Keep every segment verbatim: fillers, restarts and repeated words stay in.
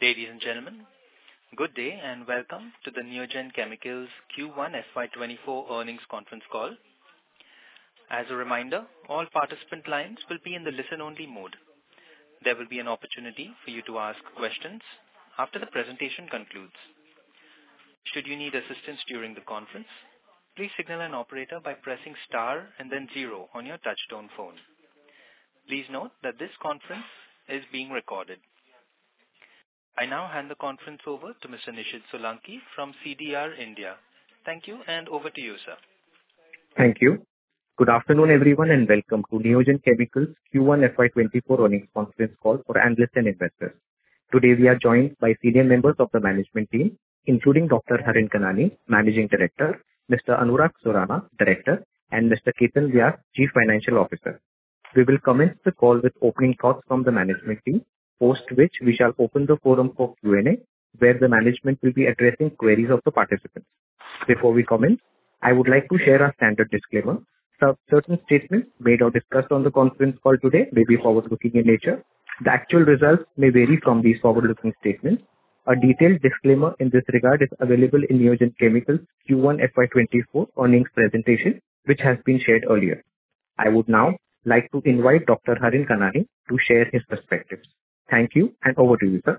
Ladies and gentlemen, good day and welcome to the Neogen Chemicals Q one F Y twenty-four earnings conference call. As a reminder, all participant lines will be in the listen-only mode. There will be an opportunity for you to ask questions after the presentation concludes. Should you need assistance during the conference, please signal an operator by pressing star and then zero on your touchtone phone. Please note that this conference is being recorded. I now hand the conference over to Mister Nishid Solanki from C D R India. Thank you, and over to you, sir. Thank you. Good afternoon, everyone, and welcome to Neogen Chemicals Q one F Y twenty-four earnings conference call for analysts and investors. Today, we are joined by senior members of the management team, including Doctor Harin Kanani, Managing Director, Mister Anurag Surana, Director, and Mister Ketan Vyas, Chief Financial Officer. We will commence the call with opening thoughts from the management team, post which we shall open the forum for Q and A, where the management will be addressing queries of the participants. Before we commence, I would like to share our standard disclaimer. So certain statements made or discussed on the conference call today may be forward-looking in nature. The actual results may vary from these forward-looking statements. A detailed disclaimer in this regard is available in Neogen Chemicals Q one F Y twenty-four earnings presentation, which has been shared earlier. I would now like to invite Doctor Harin Kanani to share his perspectives. Thank you, and over to you, sir.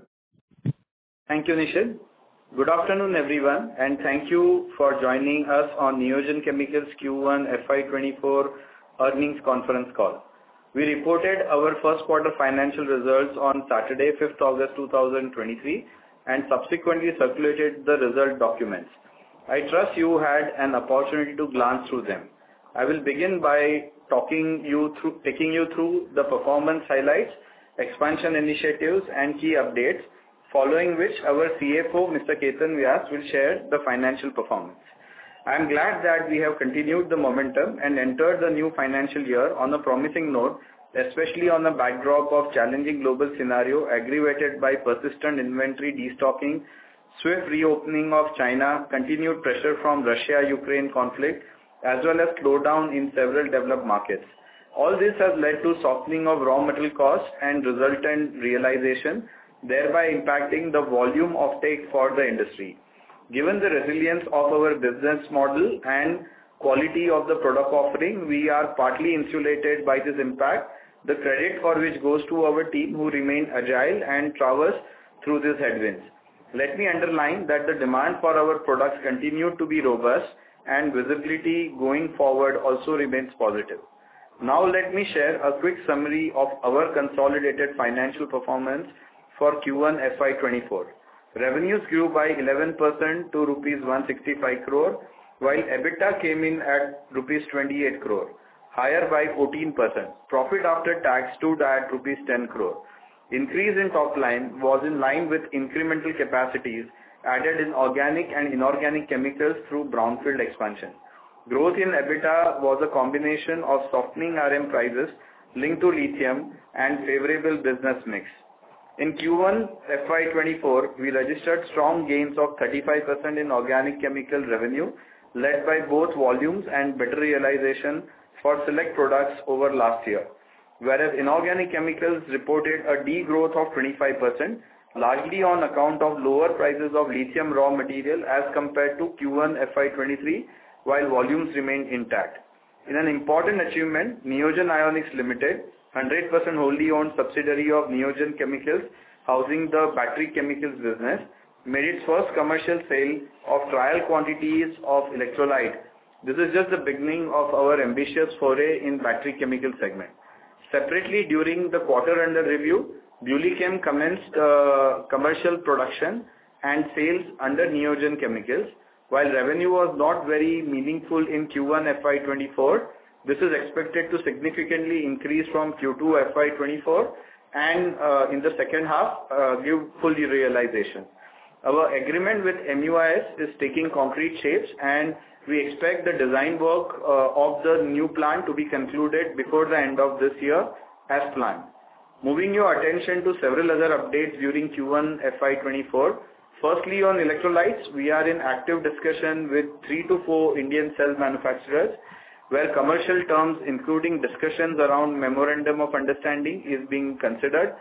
Thank you, Nishid. Good afternoon, everyone, and thank you for joining us on Neogen Chemicals Q one F Y twenty-four earnings conference call. We reported our first quarter financial results on Saturday, fifth August two thousand twenty-three, and subsequently circulated the result documents. I trust you had an opportunity to glance through them. I will begin by talking you through, taking you through the performance highlights, expansion initiatives, and key updates, following which our C F O, Mister Ketan Vyas, will share the financial performance. I am glad that we have continued the momentum and entered the new financial year on a promising note, especially on the backdrop of challenging global scenario aggravated by persistent inventory destocking, swift reopening of China, continued pressure from Russia-Ukraine conflict, as well as slowdown in several developed markets. All this has led to softening of raw material costs and resultant realization, thereby impacting the volume offtake for the industry. Given the resilience of our business model and quality of the product offering, we are partly insulated by this impact, the credit for which goes to our team who remain agile and traverse through these headwinds. Let me underline that the demand for our products continued to be robust and visibility going forward also remains positive. Now let me share a quick summary of our consolidated financial performance for Q one F Y twenty-four. Revenues grew by eleven percent to rupees one hundred sixty-five crore, while EBITDA came in at rupees twenty-eight crore, higher by fourteen percent. Profit after tax stood at rupees ten crore. Increase in top line was in line with incremental capacities added in organic and inorganic chemicals through brownfield expansion. Growth in EBITDA was a combination of softening R M prices linked to lithium and favorable business mix. In Q one F Y twenty-four, we registered strong gains of thirty-five percent in organic chemical revenue, led by both volumes and better realization for select products over last year. Whereas inorganic chemicals reported a degrowth of twenty-five percent, largely on account of lower prices of lithium raw material as compared to Q one F Y twenty-three, while volumes remained intact. In an important achievement, Neogen Ionics Limited, one hundred percent wholly owned subsidiary of Neogen Chemicals, housing the battery chemicals business, made its first commercial sale of trial quantities of electrolyte. This is just the beginning of our ambitious foray in battery chemical segment. Separately, during the quarter under review, BuLi-Chem commenced uh, commercial production and sales under Neogen Chemicals. While revenue was not very meaningful in Q one F Y twenty-four, this is expected to significantly increase from Q two F Y twenty-four and uh, in the second half uh, give full realization. Our agreement with M U I S is taking concrete shapes, and we expect the design work uh, of the new plant to be concluded before the end of this year as planned. Moving your attention to several other updates during Q one F Y twenty-four. Firstly, on electrolytes, we are in active discussion with three to four Indian cell manufacturers, where commercial terms, including discussions around memorandum of understanding, is being considered.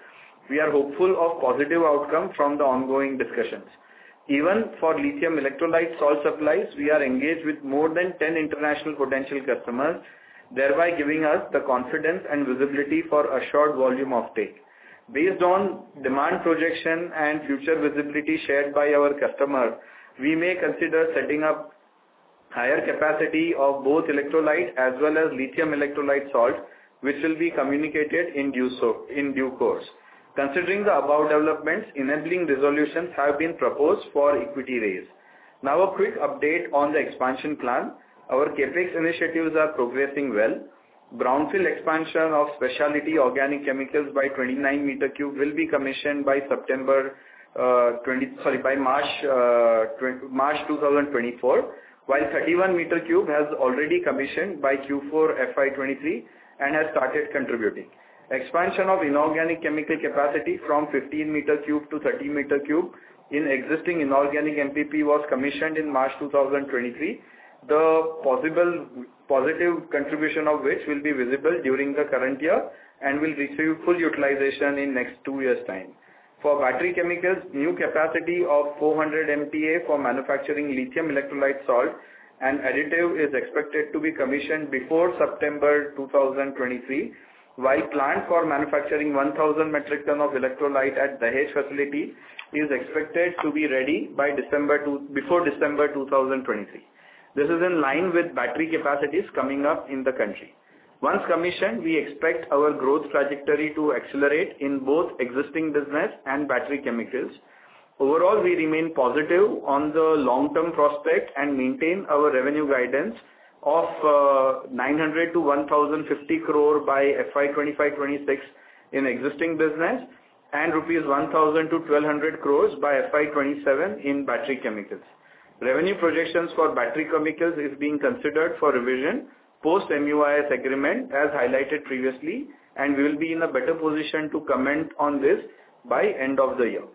We are hopeful of positive outcome from the ongoing discussions. Even for lithium electrolyte salt supplies, we are engaged with more than ten international potential customers, thereby giving us the confidence and visibility for assured volume offtake. Based on demand projection and future visibility shared by our customer, we may consider setting up higher capacity of both electrolyte as well as lithium electrolyte salt, which will be communicated in due, so, in due course. Considering the above developments, enabling resolutions have been proposed for equity raise. Now a quick update on the expansion plan. Our CapEx initiatives are progressing well. Brownfield expansion of specialty organic chemicals by twenty-nine meter cube will be commissioned by September uh, twenty sorry by March uh, twenty, March twenty twenty-four, while thirty-one meter cube has already commissioned by Q four F Y twenty-three and has started contributing. Expansion of inorganic chemical capacity from fifteen meter cube to thirty meter cube in existing inorganic M P P was commissioned in March twenty twenty-three. The possible positive contribution of which will be visible during the current year and will receive full utilization in next two years' time. For battery chemicals, new capacity of four hundred M T A for manufacturing lithium electrolyte salt and additive is expected to be commissioned before September twenty twenty-three, while plant for manufacturing one thousand metric ton of electrolyte at Dahej facility is expected to be ready by December to, before December twenty twenty-three. This is in line with battery capacities coming up in the country. Once commissioned, we expect our growth trajectory to accelerate in both existing business and battery chemicals. Overall, we remain positive on the long-term prospect and maintain our revenue guidance of uh, nine hundred to one thousand fifty crore by F Y twenty-five twenty-six in existing business and rupees one thousand to twelve hundred crores by F Y twenty-seven in battery chemicals. Revenue projections for battery chemicals is being considered for revision post M U I S agreement as highlighted previously, and we will be in a better position to comment on this by end of the year.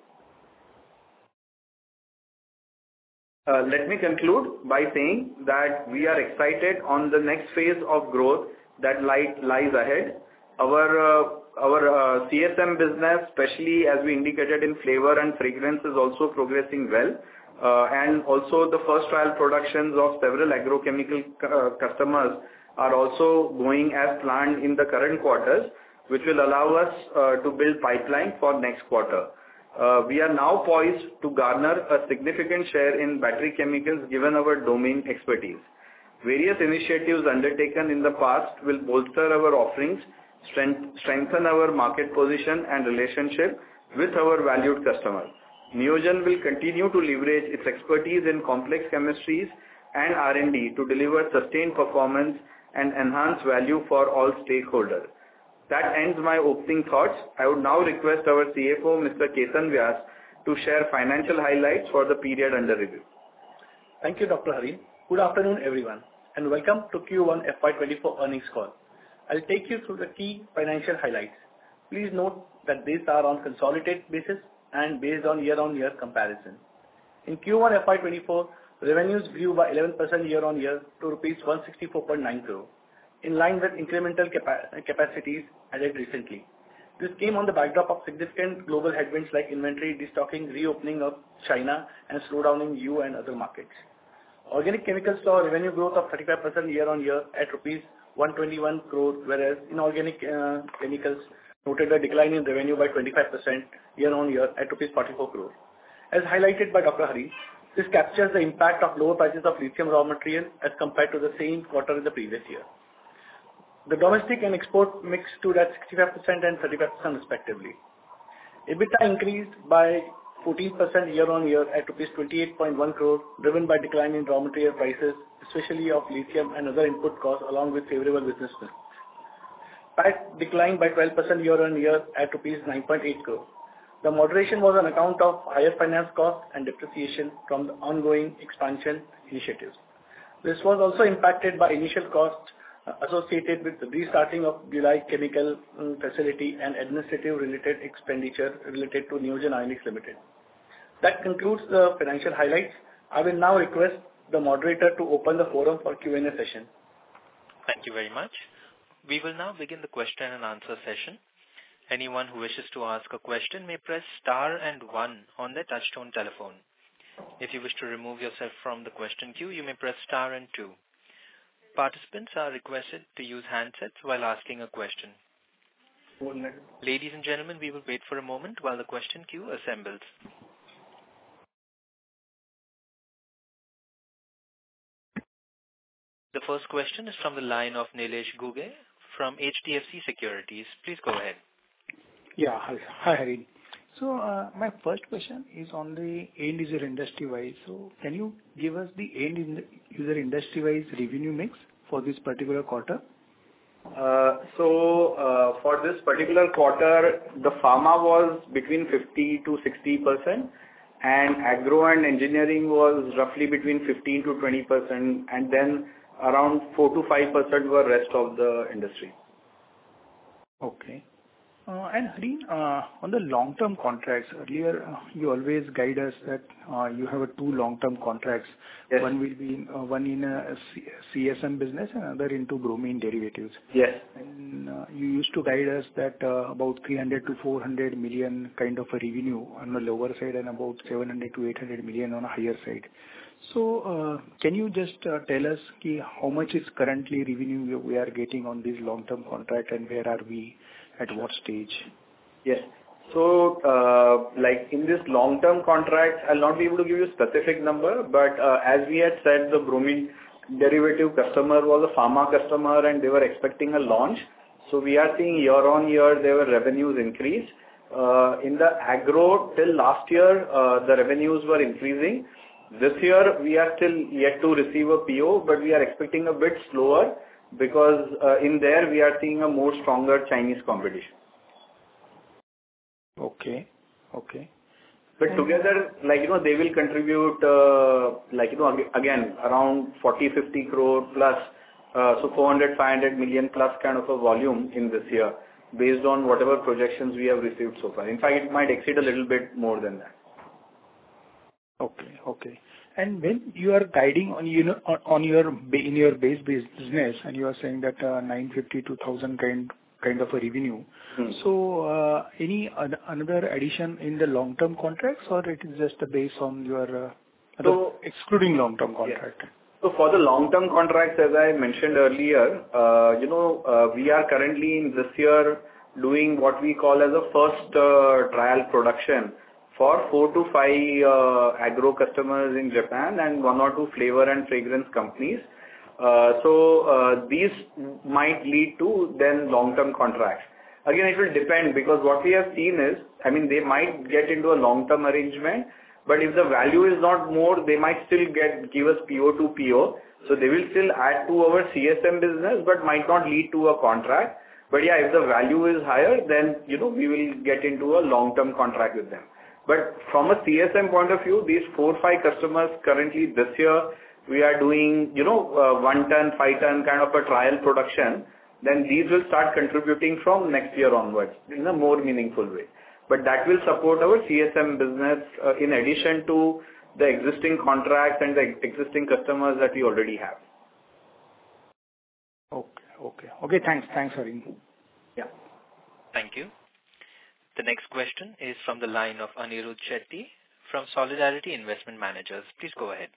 Uh, let me conclude by saying that we are excited on the next phase of growth that light lies ahead. Our uh, our uh, C S M business, especially as we indicated in flavor and fragrance, is also progressing well. Uh, and also the first trial productions of several agrochemical uh, customers are also going as planned in the current quarters, which will allow us uh, to build pipeline for next quarter. Uh, we are now poised to garner a significant share in battery chemicals given our domain expertise. Various initiatives undertaken in the past will bolster our offerings, strength, strengthen our market position and relationship with our valued customers. Neogen will continue to leverage its expertise in complex chemistries and R and D to deliver sustained performance and enhance value for all stakeholders. That ends my opening thoughts. I would now request our C F O, Mister Ketan Vyas, to share financial highlights for the period under review. Thank you, Doctor Hari. Good afternoon, everyone, and welcome to Q one F Y twenty-four earnings call. I'll take you through the key financial highlights. Please note that these are on consolidated basis and based on year-on-year comparison. In Q one F Y twenty-four, revenues grew by eleven percent year-on-year to rupees one hundred sixty-four point nine crore, in line with incremental capa- capacities added recently. This came on the backdrop of significant global headwinds like inventory destocking, reopening of China, and slowdown in E U and other markets. Organic chemicals saw revenue growth of thirty-five percent year-on-year at rupees one hundred twenty-one crore, whereas inorganic uh, chemicals noted a decline in revenue by twenty-five percent year-on-year at rupees forty-four crore. As highlighted by Doctor Hari, this captures the impact of lower prices of lithium raw material as compared to the same quarter in the previous year. The domestic and export mix stood at sixty-five percent and thirty-five percent respectively. EBITDA increased by fourteen percent year-on-year at rupees twenty-eight point one crore, driven by decline in raw material prices, especially of lithium and other input costs, along with favorable business mix. P A T declined by twelve percent year-on-year at rupees nine point eight crore. The moderation was on account of higher finance costs and depreciation from the ongoing expansion initiatives. This was also impacted by initial costs associated with the restarting of July chemical um, facility and administrative related expenditure related to Neogen Ionics Limited. That concludes the financial highlights. I will now request the moderator to open the forum for Q and A session. Thank you very much. We will now begin the question and answer session. Anyone who wishes to ask a question may press star and one on their touchtone telephone. If you wish to remove yourself from the question queue, you may press star and two. Participants are requested to use handsets while asking a question. Ladies and gentlemen, we will wait for a moment while the question queue assembles. The first question is from the line of Nilesh Ghuge from H D F C Securities. Please go ahead. Yeah. Hi, hi, Harin. So, uh, my first question is on the end user industry-wise. So can you give us the end in- user industry-wise revenue mix for this particular quarter? Uh, so, uh, for this particular quarter, the pharma was between fifty to sixty percent, and agro and engineering was roughly between fifteen to twenty percent, and then around four to five percent were rest of the industry. Okay. Uh, And Harin, uh, on the long-term contracts, earlier, uh, you always guide us that uh, you have a two long-term contracts. Yes. One will be uh, one in a C- CSM business and another into bromine derivatives. Yes. And uh, you used to guide us that uh, about three hundred to four hundred million kind of a revenue on the lower side and about seven hundred to eight hundred million on a higher side. So, uh, can you just uh, tell us ki how much is currently revenue we we are getting on this long-term contract, and where are we at what stage? Yes. So, uh, like in this long-term contract, I'll not be able to give you a specific number, but uh, as we had said, the bromine derivative customer was a pharma customer and they were expecting a launch. So we are seeing year on year, their revenues increase. Uh, in the agro, till last year, uh, the revenues were increasing. This year, we are still yet to receive a P O, but we are expecting a bit slower because uh, in there we are seeing a more stronger Chinese competition. Okay. Okay. But together, like, you know, they will contribute, uh, like, you know, ag- again, around forty, fifty crore plus, uh, so four hundred, five hundred million plus kind of a volume in this year, based on whatever projections we have received so far. In fact, it might exceed a little bit more than that. Okay. Okay. And when you are guiding on, you know, on on your ba- in your base business, and you are saying that uh, nine fifty to one thousand kind kind of a revenue. Hmm. So, uh, any oth- another addition in the long-term contracts, or it is just based on your uh, So- other- excluding long-term contract? So for the long-term contracts, as I mentioned earlier, uh, you know, uh, we are currently in this year doing what we call as a first uh, trial production for four to five uh, agro customers in Japan and one or two flavor and fragrance companies. Uh, so uh, these might lead to then long-term contracts. Again, it will depend, because what we have seen is, I mean, they might get into a long-term arrangement, but if the value is not more, they might still get give us P O to P O. So they will still add to our C S M business, but might not lead to a contract. But yeah, if the value is higher, then, you know, we will get into a long-term contract with them. But from a C S M point of view, these four, five customers currently this year, we are doing, you know, uh, one ton, five ton kind of a trial production. Then these will start contributing from next year onwards in a more meaningful way. But that will support our C S M business uh, in addition to the existing contracts and the existing customers that we already have. Okay. Okay. Okay, thanks. Thanks, Harin. Yeah. Thank you. The next question is from the line of Anirudh Shetty from Solidarity Investment Managers. Please go ahead.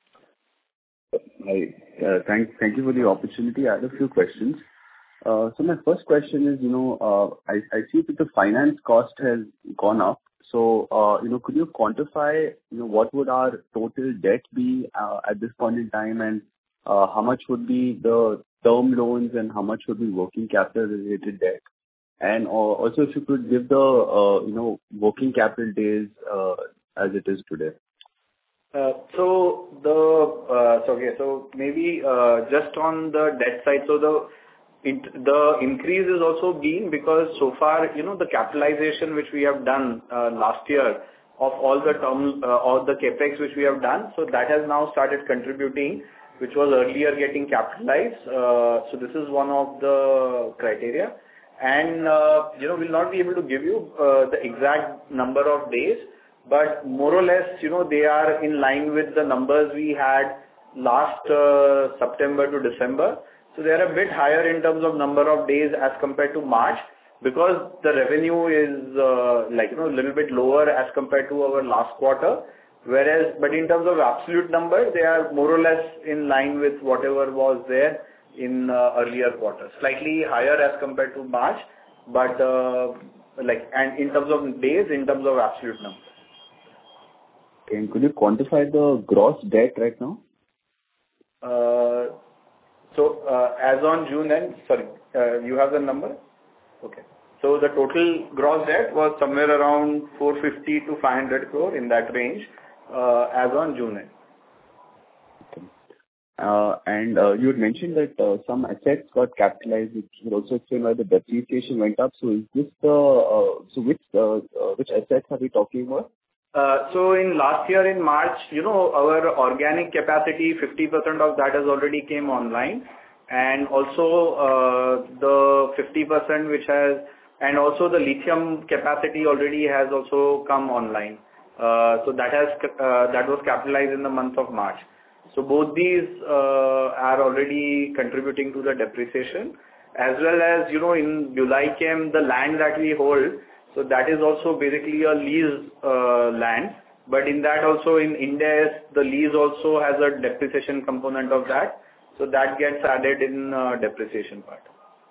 Hi. Uh, Thank thank you for the opportunity. I had a few questions. Uh, So my first question is, you know, uh, I I see that the finance cost has gone up. So, uh, you know, could you quantify, you know, what would our total debt be uh, at this point in time? And uh, how much would be the term loans and how much would be working capital related debt? And uh, also, if you could give the, uh, you know, working capital days uh, as it is today. Uh, So the uh, so okay, so maybe uh, just on the debt side, so the it- the increase is also being because so far, you know, the capitalization which we have done uh, last year of all the term, uh, all the CapEx which we have done, so that has now started contributing, which was earlier getting capitalized. Uh, So this is one of the criteria. And, uh, you know, we'll not be able to give you uh, the exact number of days, but more or less, you know, they are in line with the numbers we had last uh, September to December. So they are a bit higher in terms of number of days as compared to March. because the revenue is uh, like, you know, a little bit lower as compared to our last quarter. Whereas, but in terms of absolute numbers, they are more or less in line with whatever was there in uh, earlier quarters. Slightly higher as compared to March, but uh, like, and in terms of days, in terms of absolute numbers. And could you quantify the gross debt right now? Uh, so uh, as on June end, sorry, uh, you have the number? Okay. So the total gross debt was somewhere around four fifty to five hundred crore, in that range, uh, as on June end. Okay. Uh, and uh, you had mentioned that uh, some assets got capitalized, which would also explain why the depreciation went up. So is this the, uh, so which, uh, uh, which assets are we talking about? Uh, so in last year in March, you know, our organic capacity, fifty percent of that has already came online. And also uh, the fifty percent which has, and also the lithium capacity already has also come online. Uh, so that has uh, that was capitalized in the month of March. So both these uh, are already contributing to the depreciation, as well as, you know, in Bulychem, the land that we hold. So that is also basically a lease uh, land. But in that also in India, the lease also has a depreciation component of that. So that gets added in uh, depreciation part.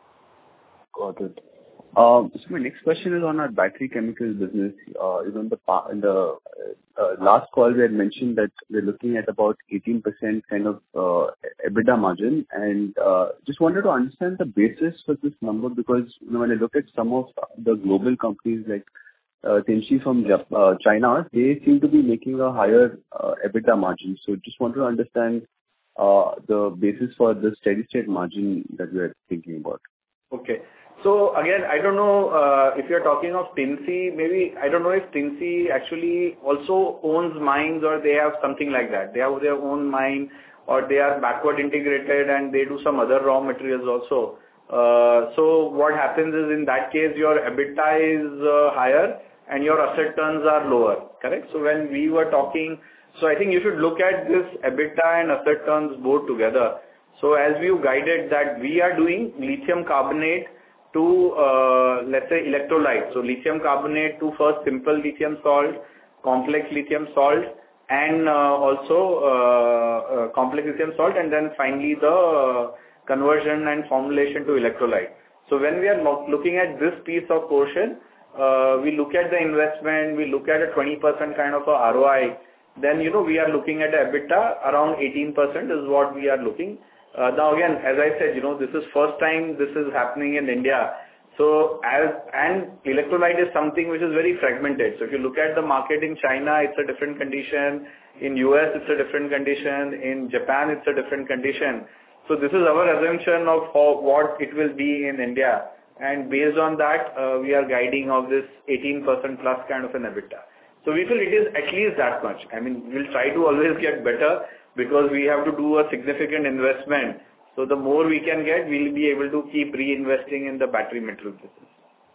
Got it. Um, so my next question is on our battery chemicals business. Uh, you know, in the, pa- in the uh, last call we had mentioned that we're looking at about eighteen percent kind of uh, EBITDA margin, and uh, just wanted to understand the basis for this number, because you know, when I look at some of the global companies like uh, Tinci from Jap- uh, China, they seem to be making a higher uh, EBITDA margin. So just wanted to understand uh, the basis for the steady state margin that we are thinking about. Okay. So again, I don't know uh, if you're talking of Tinci, maybe, I don't know if Tinci actually also owns mines or they have something like that. They have their own mine, or they are backward integrated and they do some other raw materials also. Uh, so what happens is, in that case, your EBITDA is uh, higher and your asset turns are lower, correct? So when we were talking, so I think you should look at this EBITDA and asset turns both together. So as we guided that we are doing lithium carbonate to, uh, let's say, electrolyte. So lithium carbonate to first simple lithium salt, complex lithium salt, and uh, also uh, uh, complex lithium salt, and then finally the uh, conversion and formulation to electrolyte. So when we are lo- looking at this piece of portion, uh, we look at the investment, we look at a twenty percent kind of a R O I, then, you know, we are looking at a EBITDA around eighteen percent is what we are looking. Uh, now again, as I said, you know, this is first time this is happening in India. So as, and electrolyte is something which is very fragmented. So if you look at the market in China, it's a different condition. In U S, it's a different condition. In Japan, it's a different condition. So this is our assumption of how, what it will be in India. And based on that, uh, we are guiding of this eighteen percent plus kind of an EBITDA. So we feel it is at least that much. I mean, we'll try to always get better, because we have to do a significant investment. So the more we can get, we'll be able to keep reinvesting in the battery material business.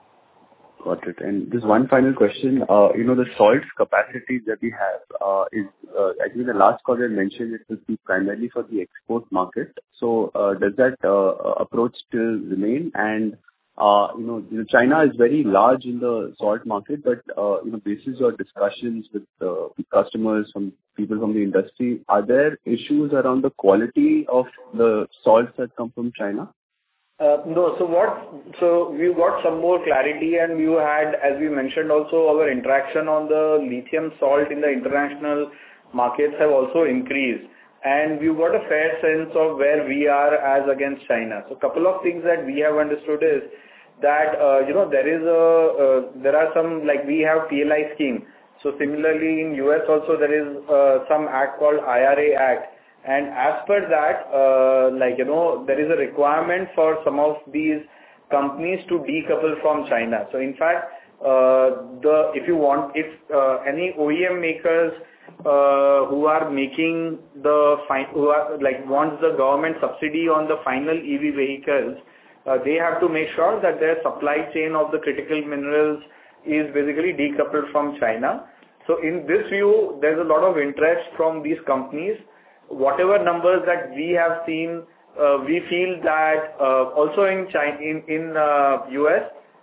Got it. And just one final question. Uh, you know, the salts capacity that we have uh, is, uh, I think the last call I mentioned it will be primarily for the export market. So uh, does that uh, approach still remain? And Uh, you know, you know, China is very large in the salt market, but, uh, you know, basis your discussions with uh, the customers, from people from the industry, are there issues around the quality of the salts that come from China? Uh, no. So what, so we've got some more clarity, and we had, as we mentioned also, our interaction on the lithium salt in the international markets have also increased. And we've got a fair sense of where we are as against China. So a couple of things that we have understood is that, uh, you know, there is a, uh, there are some, like we have P L I scheme. So similarly in U S also there is uh, some act called I R A Act. And as per that, uh, like, you know, there is a requirement for some of these companies to decouple from China. So in fact, uh, the, if you want, if uh, any O E M makers Uh, who are making the fi- who are like wants the government subsidy on the final E V vehicles, uh, they have to make sure that their supply chain of the critical minerals is basically decoupled from China. So in this view, there's a lot of interest from these companies. Whatever numbers that we have seen, uh, we feel that uh, also in China, in in uh, U S,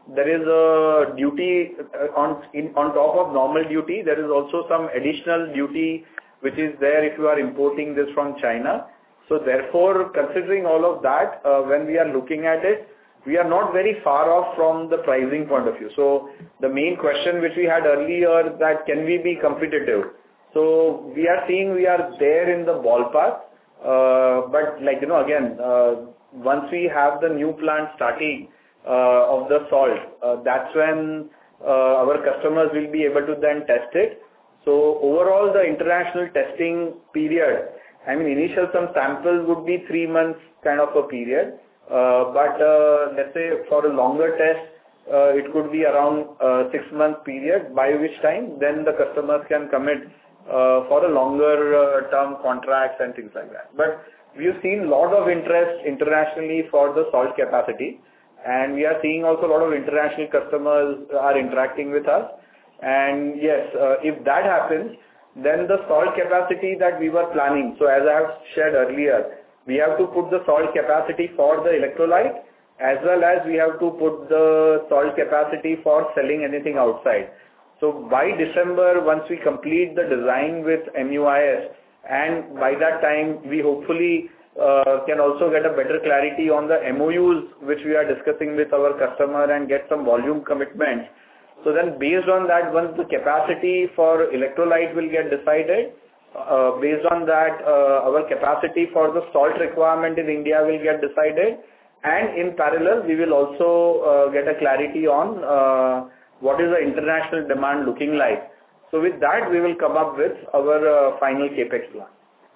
there is a duty on in, on top of normal duty. There is also some additional duty which is there if you are importing this from China. So therefore, considering all of that, uh, when we are looking at it, we are not very far off from the pricing point of view. So the main question which we had earlier, that can we be competitive? So we are seeing we are there in the ballpark. Uh, but like, you know, again, uh, once we have the new plant starting uh, of the salt, uh, that's when uh, our customers will be able to then test it. So overall, the international testing period, I mean, initial some samples would be three months kind of a period. Uh, but uh, let's say for a longer test, uh, it could be around uh, six month period, by which time then the customers can commit uh, for a longer uh, term contracts and things like that. But we've seen a lot of interest internationally for the salt capacity, and we are seeing also a lot of international customers are interacting with us. And yes, uh, if that happens, then the salt capacity that we were planning, so as I have shared earlier, we have to put the salt capacity for the electrolyte, as well as we have to put the salt capacity for selling anything outside. So by December, once we complete the design with M U I S, and by that time, we hopefully uh, can also get a better clarity on the M O Us which we are discussing with our customer and get some volume commitments. So then based on that, once the capacity for electrolyte will get decided, uh, based on that, uh, our capacity for the salt requirement in India will get decided. And in parallel, we will also uh, get a clarity on uh, what is the international demand looking like. So with that, we will come up with our uh, final capex plan.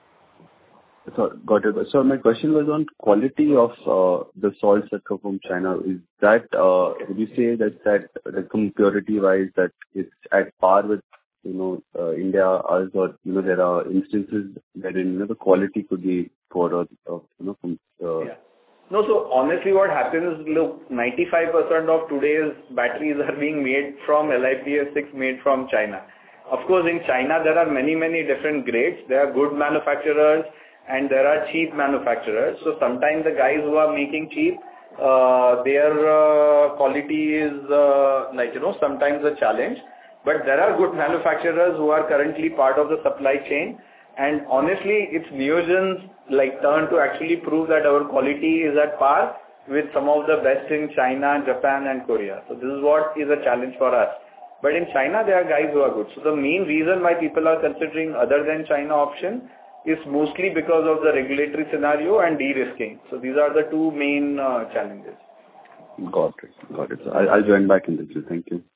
So, got it. So my question was on quality of uh, the salts that come from China. Is that, uh, would you say that that like purity-wise that it's at par with, you know, uh, India, us, or, you know, there are instances wherein, you know, the quality could be poorer, uh, you know, from... Uh, yeah. No, so honestly what happens, look, ninety-five percent of today's batteries are being made from L I P S six made from China. Of course, in China, there are many, many different grades. There are good manufacturers and there are cheap manufacturers. So sometimes the guys who are making cheap, uh, their uh, quality is uh, like, you know, sometimes a challenge. But there are good manufacturers who are currently part of the supply chain. And honestly, it's Neogen's like turn to actually prove that our quality is at par with some of the best in China, Japan and Korea. So this is what is a challenge for us. But in China, there are guys who are good. So the main reason why people are considering other than China option is mostly because of the regulatory scenario and de-risking. So these are the two main uh, challenges. Got it. Got it. So I'll, I'll join back in the queue. Thank you.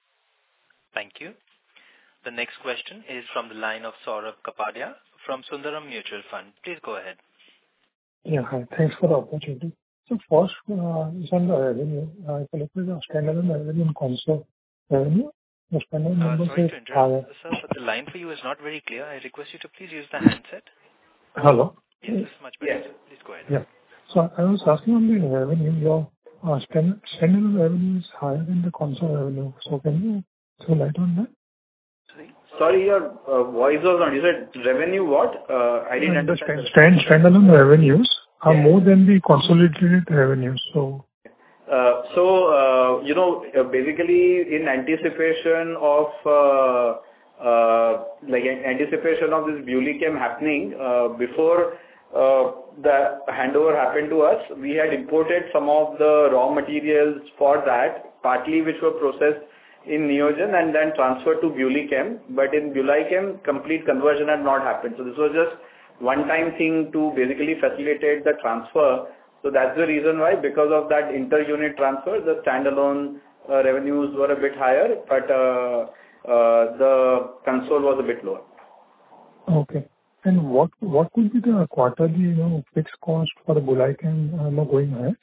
Thank you. The next question is from the line of Saurabh Kapadia from Sundaram Mutual Fund. Please go ahead. Yeah, hi. Thanks for the opportunity. So first uh, is on the revenue. Uh, if I look at the standalone revenue and console revenue, the standalone Uh, numbers sorry is to interrupt, higher. sir, but the line for you is not very clear. I request you to please use the handset. Hello? Yes, this is much better. Yes. Please go ahead. Yeah. So I was asking on the revenue, your uh, stand, standalone revenue is higher than the console revenue. So can you throw light on that? Sorry? Sorry, your uh, voice was on. You said revenue what? Uh, I didn't And the understand. stand, stand, standalone revenues are Yeah. more than the consolidated revenues. So Uh, so, uh, you know, uh, basically in anticipation of, uh, uh, like in anticipation of this BuLi-Chem happening, uh, before uh, the handover happened to us, we had imported some of the raw materials for that, partly which were processed in Neogen and then transferred to BuLi-Chem. But in BuLi-Chem, complete conversion had not happened. So this was just one-time thing to basically facilitate the transfer. So that's the reason why, because of that inter-unit transfer, the standalone uh, revenues were a bit higher, but uh, uh, the console was a bit lower. okay. And what what could be the quarterly, you know, fixed cost for the BuLi-Chem uh, going ahead?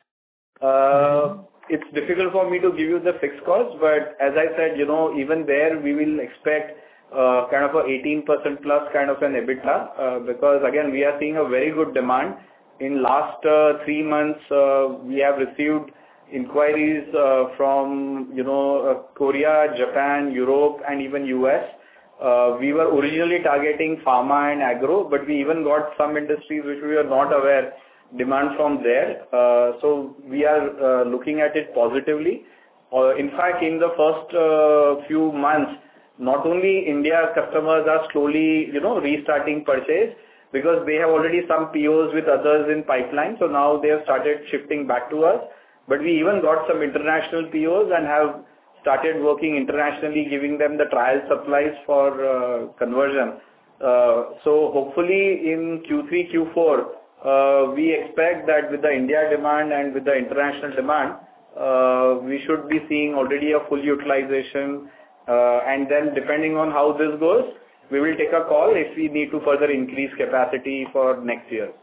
Uh, it's difficult for me to give you the fixed cost, but as I said, you know, even there we will expect uh, kind of a eighteen percent plus kind of an EBITDA, uh, because again, we are seeing a very good demand. In last uh, three months, uh, we have received inquiries uh, from, you know, uh, Korea, Japan, Europe, and even U S. Uh, we were originally targeting pharma and agro, but we even got some industries which we were not aware demand from there. Uh, so we are uh, looking at it positively. Uh, in fact, in the first uh, few months, not only India customers are slowly, you know, restarting purchase because they have already some P Os with others in pipeline. So now they have started shifting back to us. But we even got some international P Os and have started working internationally, giving them the trial supplies for uh, conversion. Uh, so hopefully in Q three, Q four, uh, we expect that with the India demand and with the international demand, uh, we should be seeing already a full utilization. Uh, and then depending on how this goes, we will take a call if we need to further increase capacity for next year.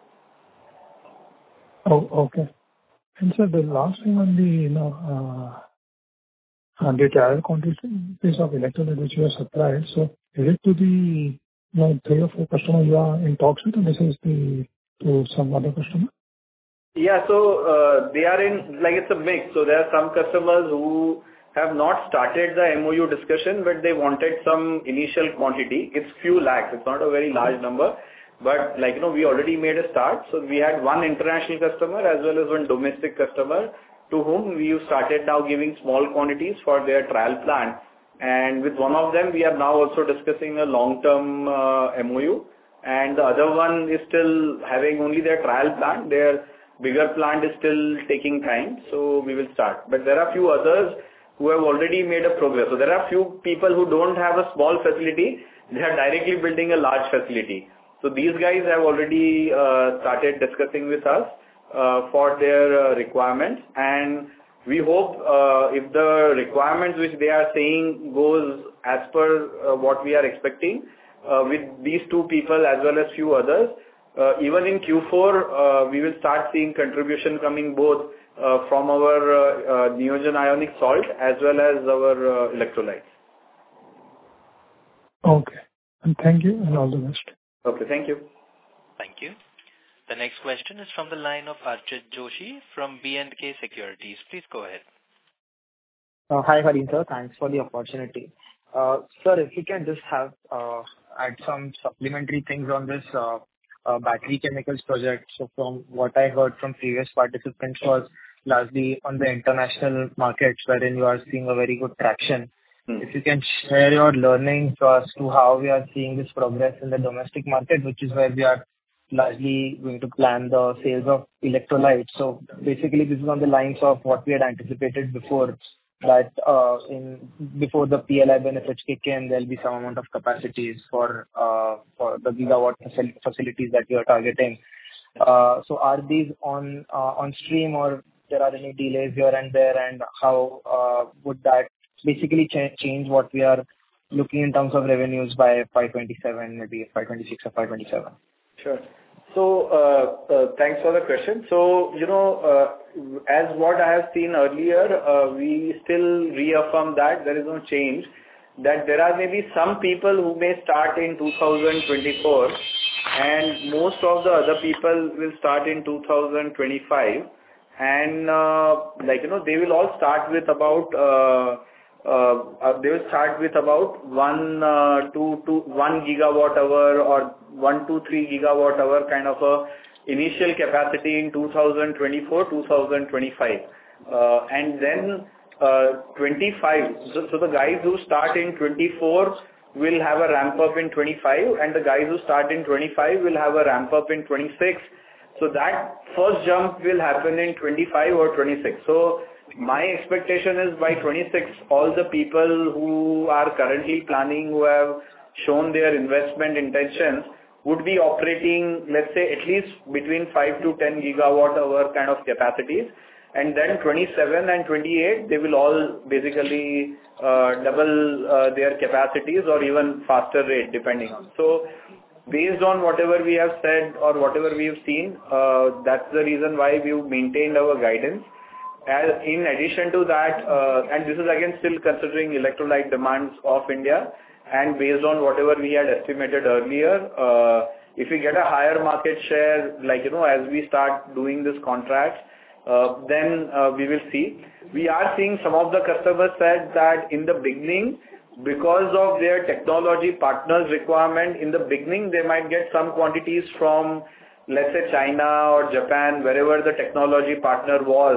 Oh, okay. And sir, the last thing on the, you know, uh, on the trial quantities of electrolyte which you have supplied, so is it to the, you know, three or four customers you are in talks with, or this is the, to some other customer? Yeah, so uh, they are in, like it's a mix. So there are some customers who have not started the M O U discussion, but they wanted some initial quantity. It's few lakhs. It's not a very large number, but like, you know, we already made a start. So we had one international customer as well as one domestic customer to whom we started now giving small quantities for their trial plant. And with one of them, we are now also discussing a long-term uh, M O U. And the other one is still having only their trial plant. Their bigger plant is still taking time. So we will start. But there are few others who have already made a progress. So there are few people who don't have a small facility. They are directly building a large facility. So these guys have already uh, started discussing with us uh, for their uh, requirements. And we hope uh, if the requirements which they are saying goes as per uh, what we are expecting uh, with these two people as well as few others, uh, even in Q four, uh, we will start seeing contribution coming both uh, from our uh, uh, Neogen Ionic Salt as well as our uh, electrolytes. Okay. And thank you and all the best. Okay, thank you. Thank you. The next question is from the line of Archit Joshi from B and K Securities. Please go ahead. Uh, hi, Harin sir. Thanks for the opportunity. Uh, sir, if you can just have uh, add some supplementary things on this uh, uh, battery chemicals project. So from what I heard from previous participants was largely on the international markets wherein you are seeing a very good traction. Hmm. If you can share your learnings as to how we are seeing this progress in the domestic market, which is where we are largely going to plan the sales of electrolytes. So basically this is on the lines of what we had anticipated before, that uh, in before the P L I benefits kick in, there'll be some amount of capacities for uh, for the gigawatt facilities that you are targeting. Uh, so are these on uh, on stream, or there are any delays here and there, and how uh, would that basically ch- change what we are looking in terms of revenues by F Y twenty-seven, maybe F Y twenty-six or F Y twenty-seven? Sure. So, uh, uh, thanks for the question. So, you know, uh, as what I have seen earlier, uh, we still reaffirm that there is no change, that there are maybe some people who may start in two thousand twenty-four and most of the other people will start in two thousand twenty-five. And, uh, like, you know, they will all start with about, uh, Uh, uh, they will start with about one, uh, two, two, one gigawatt hour or one to three gigawatt hour kind of a initial capacity in two thousand twenty-four, two thousand twenty-five, uh, and then uh, twenty-five. So, so the guys who start in twenty-four will have a ramp up in twenty-five, and the guys who start in twenty-five will have a ramp up in twenty-six. So that first jump will happen in twenty-five or twenty-six. So my expectation is by twenty-six, all the people who are currently planning, who have shown their investment intentions, would be operating, let's say, at least between five to ten gigawatt hour kind of capacities. And then twenty-seven and twenty-eight, they will all basically uh, double uh, their capacities or even faster rate, depending on. So based on whatever we have said or whatever we have seen, uh, that's the reason why we've maintained our guidance. As in addition to that, uh, and this is again still considering electrolyte demands of India, and based on whatever we had estimated earlier, uh, if we get a higher market share, like, you know, as we start doing this contract, uh, then uh, we will see. We are seeing some of the customers said that in the beginning, because of their technology partners requirement, in the beginning they might get some quantities from, let's say, China or Japan, wherever the technology partner was.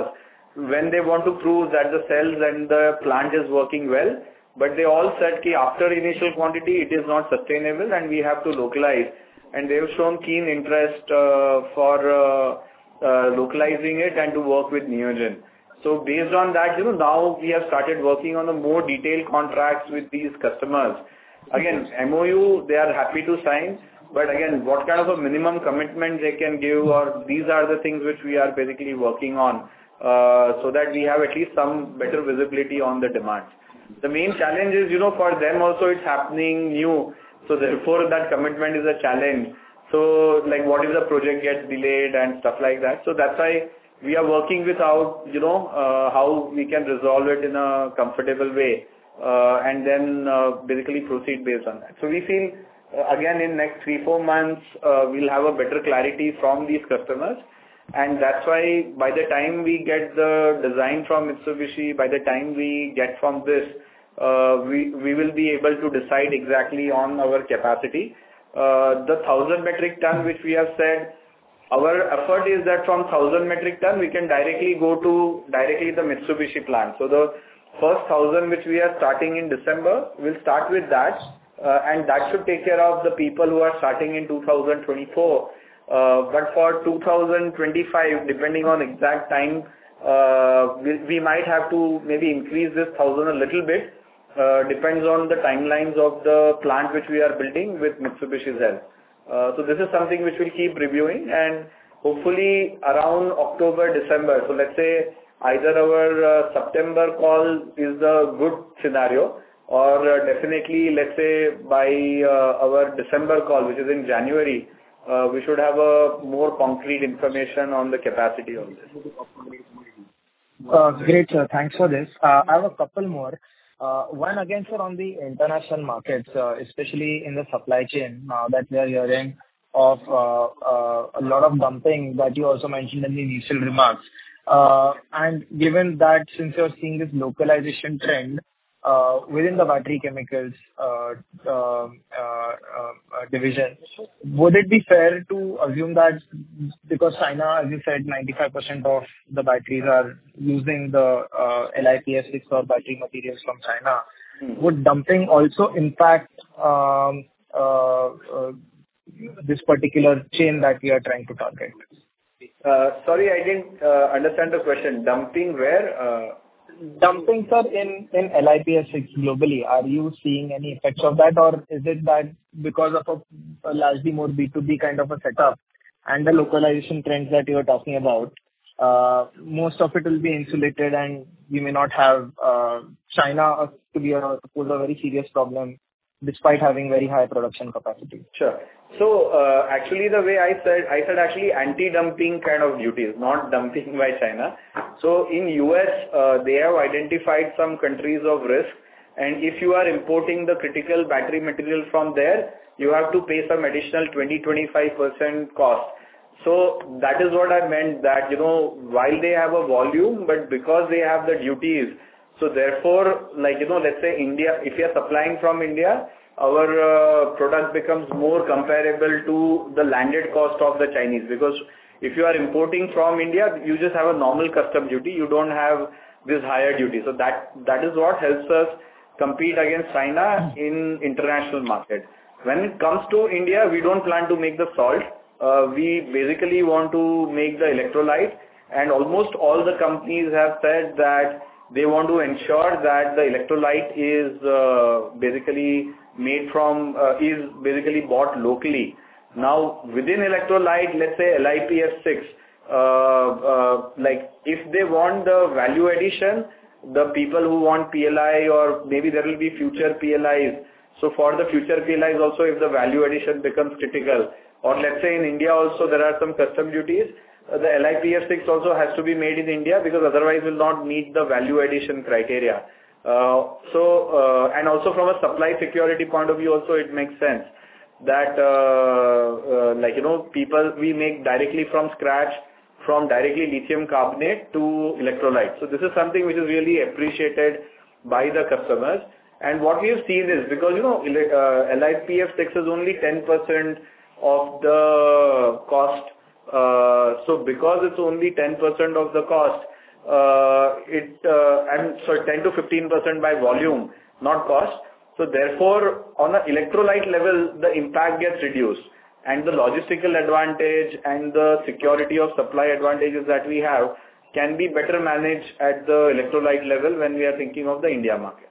when they want to prove that the cells and the plant is working well, but they all said that after initial quantity, it is not sustainable and we have to localize. And they've shown keen interest uh, for uh, uh, localizing it and to work with Neogen. So based on that, you know, now we have started working on the more detailed contracts with these customers. Again, M O U, they are happy to sign, but again, what kind of a minimum commitment they can give, or these are the things which we are basically working on, uh, so that we have at least some better visibility on the demand. The main challenge is, you know, for them also it's happening new, so therefore that commitment is a challenge. So like what if the project gets delayed and stuff like that. So that's why we are working with how, you know, uh, how we can resolve it in a comfortable way, uh, and then uh, basically proceed based on that. So we feel, uh, again, in next three, four months, uh, we'll have a better clarity from these customers. And that's why by the time we get the design from Mitsubishi, by the time we get from this, uh, we, we will be able to decide exactly on our capacity. Uh, the one thousand metric ton which we have said, our effort is that from one thousand metric ton, we can directly go to directly the Mitsubishi plant. So the first one thousand which we are starting in December, we'll start with that. Uh, and that should take care of the people who are starting in two thousand twenty-four. Uh, but for two thousand twenty-five, depending on exact time, uh, we, we might have to maybe increase this one thousand a little bit. Uh, depends on the timelines of the plant which we are building with Mitsubishi's help. Uh, so this is something which we'll keep reviewing, and hopefully around October, December. So let's say either our uh, September call is the good scenario, or uh, definitely let's say by uh, our December call, which is in January, uh, we should have a more concrete information on the capacity of this. Uh, great, sir. Thanks for this. Uh, I have a couple more. Uh, one again, sir, on the international markets, uh, especially in the supply chain, uh, that we are hearing of uh, uh, a lot of dumping that you also mentioned in the initial remarks. Uh, and given that since you're seeing this localization trend uh, within the battery chemicals uh, uh, uh, uh, division, would it be fair to assume that because China, as you said, ninety-five percent of the batteries are using the uh, L I P F six or battery materials from China, hmm. would dumping also impact um, uh, uh, this particular chain that we are trying to target? Uh, sorry, I didn't uh, understand the question. Dumping where? Uh... Dumping, sir, in, in L I P F six globally, are you seeing any effects of that, or is it that because of a, a largely more B two B kind of a setup and the localization trends that you are talking about, uh, most of it will be insulated and you may not have uh, China to be a, suppose a very serious problem despite having very high production capacity? Sure. So, uh, actually the way I said, I said actually anti-dumping kind of duties, not dumping by China. So in U S, uh, they have identified some countries of risk, and if you are importing the critical battery material from there, you have to pay some additional twenty to twenty-five percent cost. So that is what I meant, that, you know, while they have a volume, but because they have the duties, so therefore, like, you know, let's say India, if you are supplying from India, our uh, product becomes more comparable to the landed cost of the Chinese, because if you are importing from India, you just have a normal custom duty, you don't have this higher duty. So that that is what helps us compete against China in international market. When it comes to India, we don't plan to make the salt. Uh, we basically want to make the electrolyte, and almost all the companies have said that they want to ensure that the electrolyte is uh, basically made from, uh, is basically bought locally. Now, within electrolyte, let's say L I P F six, uh, uh, like if they want the value addition, the people who want P L I, or maybe there will be future P L Is. So for the future P L Is also, if the value addition becomes critical, or let's say in India also there are some custom duties, uh, the L I P F six also has to be made in India, because otherwise will not meet the value addition criteria. Uh, so, uh, and also from a supply security point of view also, it makes sense that, uh, uh, like, you know, people, we make directly from scratch, from directly lithium carbonate to electrolyte. So this is something which is really appreciated by the customers. And what we have seen is, because, you know, uh, L I P F six is only ten percent of the cost. Uh, so because it's only ten percent of the cost, uh, it, uh, and so ten to fifteen percent by volume, not cost. So therefore, on an electrolyte level, the impact gets reduced, and the logistical advantage and the security of supply advantages that we have can be better managed at the electrolyte level when we are thinking of the India market.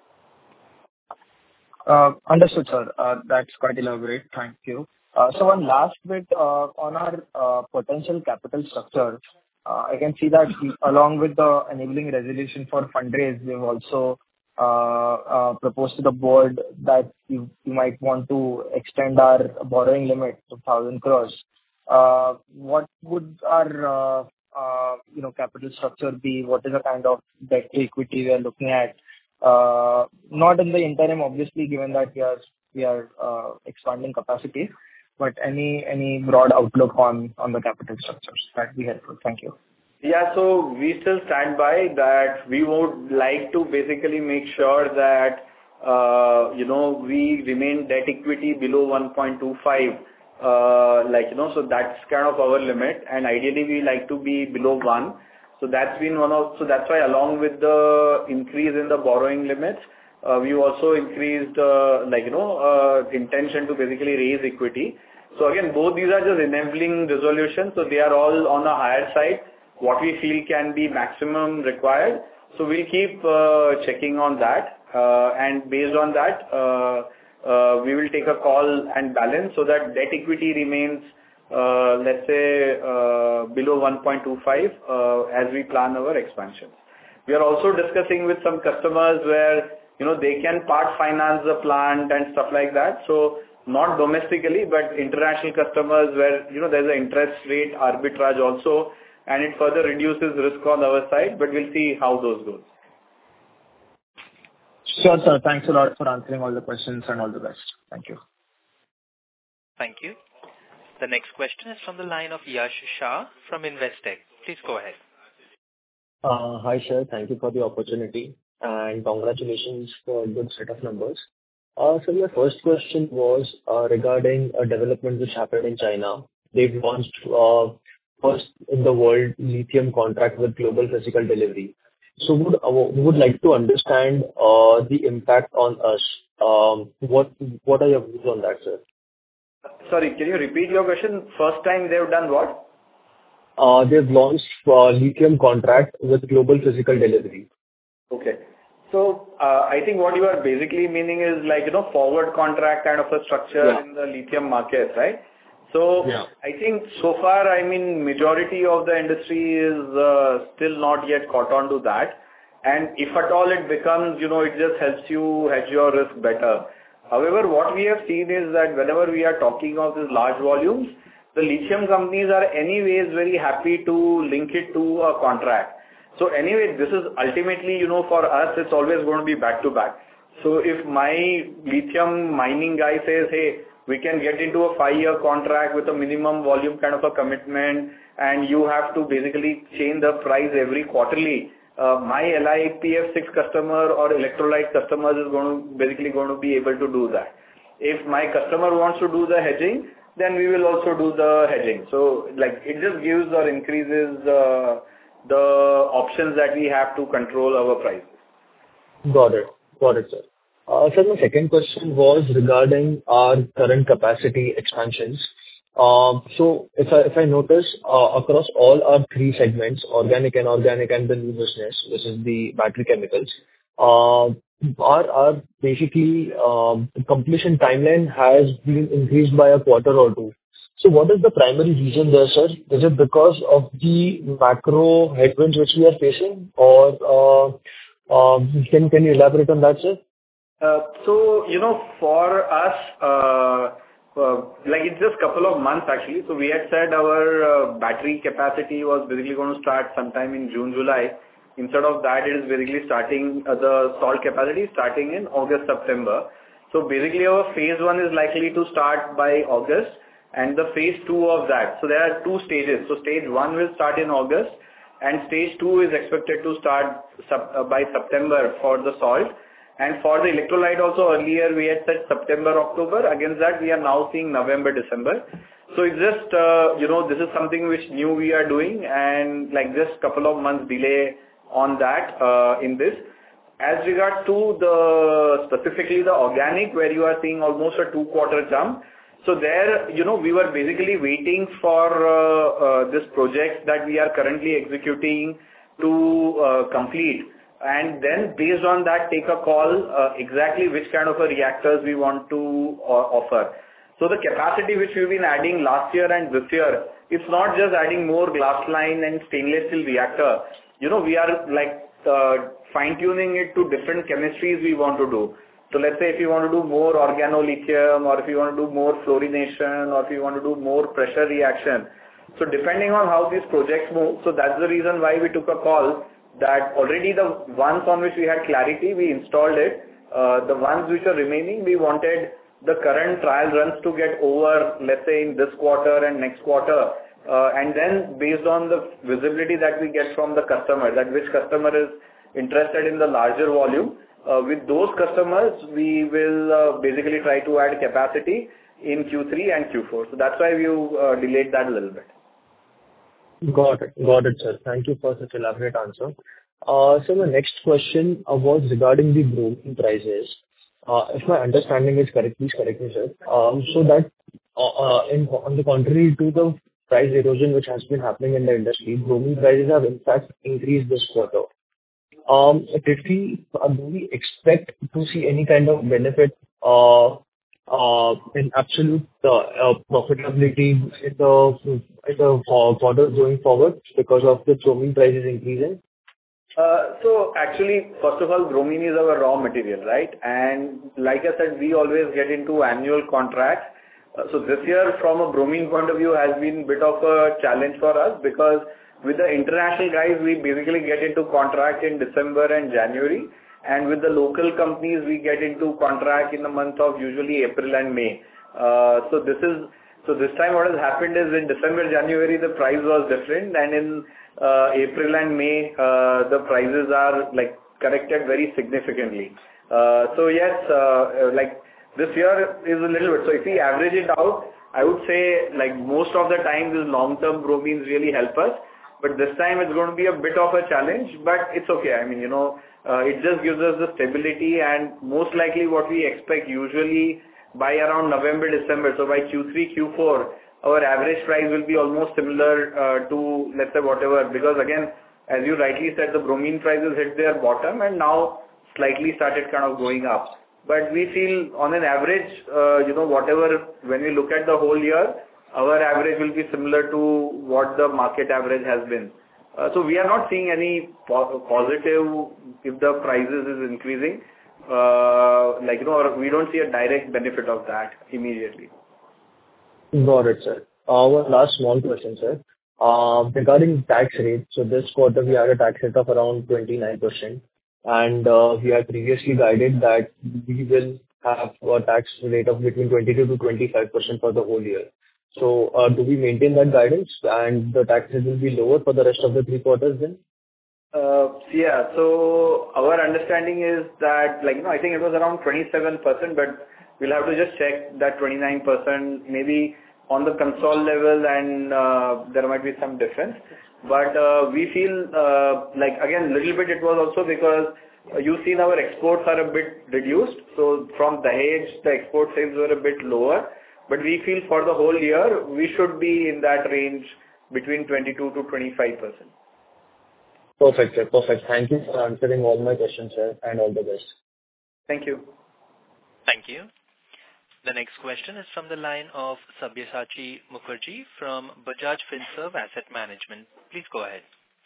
Uh, Understood, sir. Uh, That's quite elaborate. Thank you. Uh, So one last bit uh, on our uh, potential capital structure. Uh, I can see that along with the enabling resolution for fundraise, we've also uh, uh, proposed to the board that you you might want to extend our borrowing limit to one thousand crores. Uh, What would our uh, uh, you know capital structure be? What is the kind of debt to equity we are looking at? Uh, Not in the interim, obviously, given that we are we are uh, expanding capacity, but any any broad outlook on on the capital structures, that'd be helpful. Thank you. Yeah, so we still stand by that we would like to basically make sure that, uh, you know, we remain debt equity below one point two five, uh, like, you know, so that's kind of our limit, and ideally we like to be below one. So that's been one of, so that's why along with the increase in the borrowing limits, uh, we also increased, uh, like, you know, uh, intention to basically raise equity. So again, both these are just enabling resolutions, so they are all on a higher side. What we feel can be maximum required. So we'll keep uh, checking on that, uh, and based on that, uh, uh, we will take a call and balance so that debt equity remains, uh, let's say, uh, below one point two five uh, as we plan our expansions. We are also discussing with some customers where, you know, they can part finance the plant and stuff like that. So not domestically, but international customers where, you know, there's an interest rate arbitrage also, and it further reduces risk on our side, but we'll see how those goes. Sure, sir. Thanks a lot for answering all the questions, and all the best. Thank you. Thank you. The next question is from the line of Yash Shah from Investec. Please go ahead. Uh, Hi, sir. Thank you for the opportunity, and congratulations for a good set of numbers. Uh, So my first question was uh, regarding a development which happened in China. They've launched uh, first in the world lithium contract with Global Physical Delivery. So would uh, we would like to understand uh, the impact on us. Um, What what are your views on that, sir? Sorry, can you repeat your question? First time they've done what? Uh, They've launched a lithium contract with Global Physical Delivery. Okay. So, uh, I think what you are basically meaning is like, you know, forward contract kind of a structure Yeah. in the lithium market, right? So, Yeah. I think so far, I mean, majority of the industry is uh, still not yet caught on to that. And if at all it becomes, you know, it just helps you hedge your risk better. However, what we have seen is that whenever we are talking of these large volumes, the lithium companies are anyways very happy to link it to a contract. So anyway, this is ultimately, you know, for us, it's always going to be back to back. So if my lithium mining guy says, hey, we can get into a five-year contract with a minimum volume kind of a commitment, and you have to basically change the price every quarterly, uh, my L I P F six customer or electrolyte customers is going to basically going to be able to do that. If my customer wants to do the hedging, then we will also do the hedging. So like it just gives or increases uh, the options that we have to control our prices. Got it. Got it, sir. Uh, Sir, my second question was regarding our current capacity expansions. Um, So if I if I notice, uh, across all our three segments, organic, inorganic, and the new business, which is the battery chemicals, uh, our our basically um, completion timeline has been increased by a quarter or two. So what is the primary reason there, sir? Is it because of the macro headwinds which we are facing, or uh, um, can can you elaborate on that, sir? Uh, so, you know, for us, uh, uh, like it's just a couple of months actually. So we had said our uh, battery capacity was basically going to start sometime in June, July. Instead of that, it is basically starting uh, the salt capacity starting in August, September. So basically our phase one is likely to start by August, and the phase two of that. So there are two stages. So stage one will start in August, and stage two is expected to start sub, uh, by September for the salt. And for the electrolyte also, earlier we had said September, October. Against that, we are now seeing November, December. So it's just, uh, you know, this is something which new we are doing, and like just couple of months delay on that uh, in this. As regards to the specifically the organic, where you are seeing almost a two-quarter jump. So there, you know, we were basically waiting for uh, uh, this project that we are currently executing to uh, complete, and then based on that, take a call uh, exactly which kind of a reactors we want to uh, offer. So the capacity which we've been adding last year and this year, it's not just adding more glass line and stainless steel reactor. You know, we are like uh, fine-tuning it to different chemistries we want to do. So let's say if you want to do more organolithium, or if you want to do more fluorination, or if you want to do more pressure reaction. So depending on how these projects move, so that's the reason why we took a call that already the ones on which we had clarity, we installed it. Uh, the ones which are remaining, we wanted the current trial runs to get over, let's say in this quarter and next quarter. Uh, and then based on the visibility that we get from the customer, that which customer is interested in the larger volume, uh, with those customers, we will uh, basically try to add capacity in Q three and Q four. So that's why we uh, delayed that a little bit. Got it. Got it, sir. Thank you for such elaborate answer. Uh, So the next question uh, was regarding the bromine prices. Uh, If my understanding is correct, please correct me, sir. Um, So that, uh, uh, in on the contrary to the price erosion which has been happening in the industry, bromine prices have in fact increased this quarter. Um, Did we, uh, do we expect to see any kind of benefit uh, uh, in absolute uh, uh, profitability in the in the uh, quarters going forward because of the bromine prices increasing? Uh, So actually, first of all, bromine is our raw material, right? And like I said, we always get into annual contracts. Uh, So this year, from a bromine point of view, has been a bit of a challenge for us, because with the international guys, we basically get into contract in December and January. And with the local companies, we get into contract in the month of usually April and May. Uh, So this is so this time what has happened is in December, January, the price was different, and in uh, April and May, uh, the prices are like corrected very significantly. Uh, So yes, uh, like this year is a little bit. So if we average it out, I would say like most of the time, these long-term bromines really help us. But this time it's going to be a bit of a challenge, but it's okay. I mean, you know, uh, it just gives us the stability, and most likely what we expect usually by around November, December. So by Q three, Q four, our average price will be almost similar uh, to, let's say, whatever. Because again, as you rightly said, the bromine prices hit their bottom and now slightly started kind of going up. But we feel on an average, uh, you know, whatever, when we look at the whole year, our average will be similar to what the market average has been. Uh, so we are not seeing any po- positive if the prices is increasing. Uh, like, you know, or we don't see a direct benefit of that immediately. Got it, sir. Uh, One last small question, sir. Uh, Regarding tax rate, so this quarter we had a tax rate of around twenty-nine percent, and uh, we had previously guided that we will have a tax rate of between twenty-two to twenty-five percent for the whole year. So, uh, do we maintain that guidance and the tax rate will be lower for the rest of the three quarters then? Uh, Yeah. So our understanding is that, like, you know, I think it was around twenty-seven percent, but we'll have to just check that twenty-nine percent maybe on the console level, and uh, there might be some difference. But uh, we feel uh, like, again, little bit it was also because uh, you've seen our exports are a bit reduced. So from Dahej, the export sales were a bit lower. But we feel for the whole year, we should be in that range between twenty-two to twenty-five percent. Perfect, sir. Perfect. Thank you for answering all my questions, sir, and all the best. Thank you. Thank you. The next question is from the line of Sabyasachi Mukherjee from Bajaj Finserv Asset Management. Please go ahead.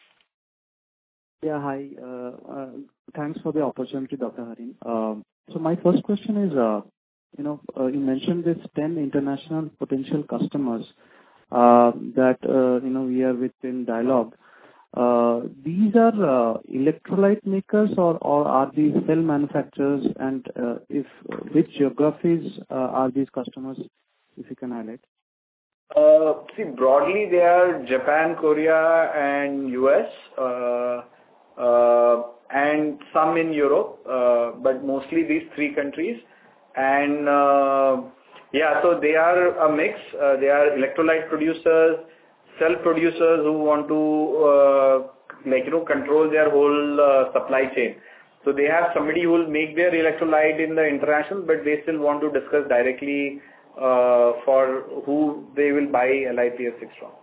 Yeah, hi. Uh, uh, thanks for the opportunity, Doctor Harin. Uh, so my first question is, uh, you know, uh, you mentioned this ten international potential customers uh, that, uh, you know, we are within dialogue. Uh, these are uh, electrolyte makers, or, or are these cell manufacturers, and uh, if which geographies uh, are these customers, if you can highlight? Uh, see, broadly they are Japan, Korea, and U S. Uh, uh, and some in Europe, uh, but mostly these three countries. And uh, yeah, so they are a mix. Uh, they are electrolyte producers, cell producers who want to uh, like you know control their whole uh, supply chain. So they have somebody who will make their electrolyte in the international, but they still want to discuss directly uh, for who they will buy L I P S six from.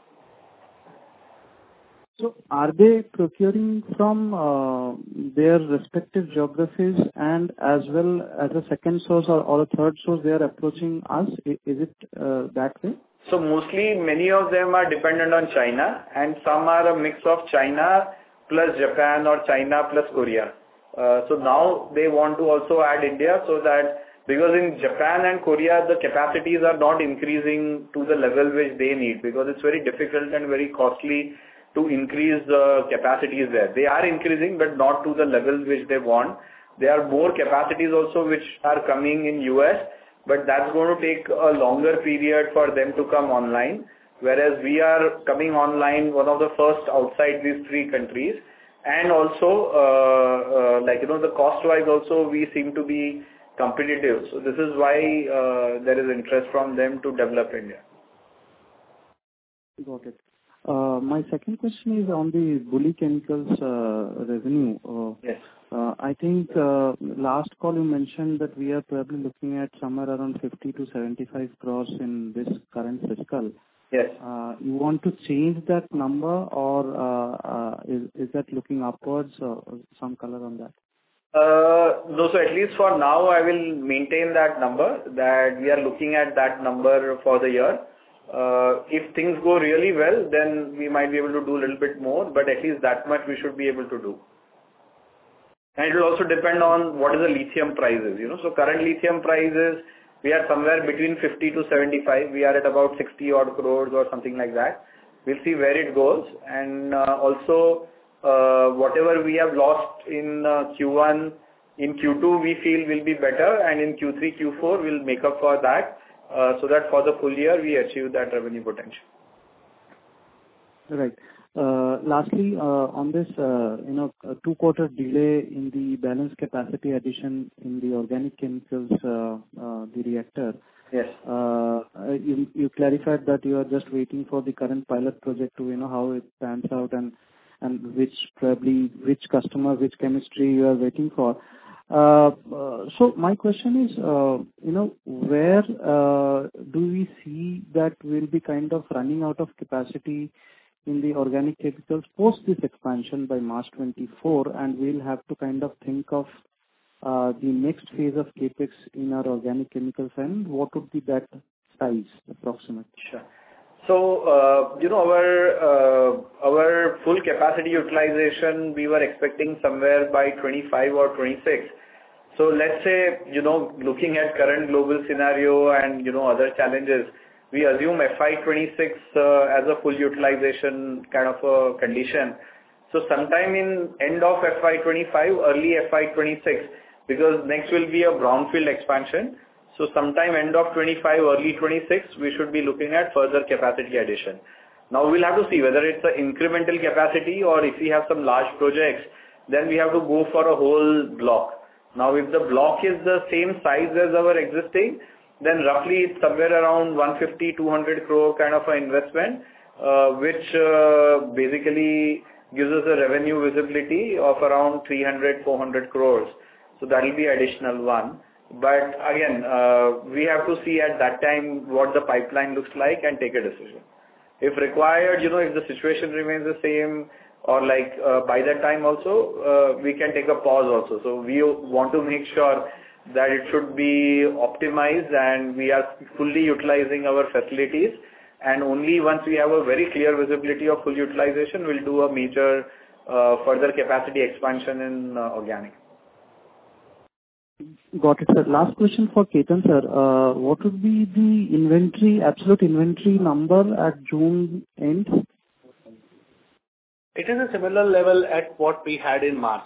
So are they procuring from uh, their respective geographies, and as well as a second source or, or a third source they are approaching us? Is it uh, that way? So mostly many of them are dependent on China, and some are a mix of China plus Japan or China plus Korea. Uh, so now they want to also add India, so that because in Japan and Korea the capacities are not increasing to the level which they need, because it's very difficult and very costly to increase the capacities there. They are increasing, but not to the levels which they want. There are more capacities also which are coming in U S, but that's going to take a longer period for them to come online. Whereas we are coming online, one of the first outside these three countries. And also, uh, uh, like, you know, the cost-wise also we seem to be competitive. So this is why uh, there is interest from them to develop India. Got it. Uh, my second question is on the BuLi Chemicals uh, revenue. Uh, yes. Uh, I think uh, last call you mentioned that we are probably looking at somewhere around fifty to seventy-five crores in this current fiscal. Yes. Uh, you want to change that number, or uh, uh, is, is that looking upwards, or some color on that? Uh, no, so at least for now I will maintain that number, that we are looking at that number for the year. Uh, if things go really well, then we might be able to do a little bit more, but at least that much we should be able to do. And it will also depend on what is the lithium prices, you know. So current lithium prices, we are somewhere between fifty to seventy-five. We are at about sixty odd crores or something like that. We'll see where it goes. And uh, also, uh, whatever we have lost in uh, Q one, in Q two, we feel will be better. And in Q three, Q four, we'll make up for that. Uh, so that for the full year, we achieve that revenue potential. Right. Uh, lastly, uh, on this, uh, you know, two-quarter delay in the balanced capacity addition in the organic chemicals, uh, uh, the reactor. Yes. Uh, you, you clarified that you are just waiting for the current pilot project to, you know, how it pans out, and and which probably which customer, which chemistry you are waiting for. Uh, uh, so my question is, uh, you know, where uh, do we see that we'll be kind of running out of capacity in the organic chemicals post this expansion by March twenty-four, and we'll have to kind of think of uh, the next phase of capex in our organic chemicals, and what would be that size approximate? Sure. So, uh, you know, our uh, our full capacity utilization, we were expecting somewhere by twenty-five or twenty-six. So let's say, you know, looking at current global scenario and, you know, other challenges, we assume F Y twenty-six uh, as a full utilization kind of a condition. So sometime in end of F Y twenty-five, early F Y twenty-six, because next will be a brownfield expansion. So sometime end of twenty-five, early twenty-six, we should be looking at further capacity addition. Now we'll have to see whether it's an incremental capacity, or if we have some large projects, then we have to go for a whole block. Now if the block is the same size as our existing, then roughly it's somewhere around one fifty, two hundred crore kind of an investment, uh, which uh, basically gives us a revenue visibility of around three hundred, four hundred crores. So that will be additional one. But again, uh, we have to see at that time what the pipeline looks like and take a decision. If required, you know, if the situation remains the same, or like uh, by that time also, uh, we can take a pause also. So we want to make sure that it should be optimized and we are fully utilizing our facilities. And only once we have a very clear visibility of full utilization, we'll do a major uh, further capacity expansion in uh, organic. Got it, sir. Last question for Ketan, sir. Uh, what would be the inventory, absolute inventory number at June end? It is a similar level at what we had in March.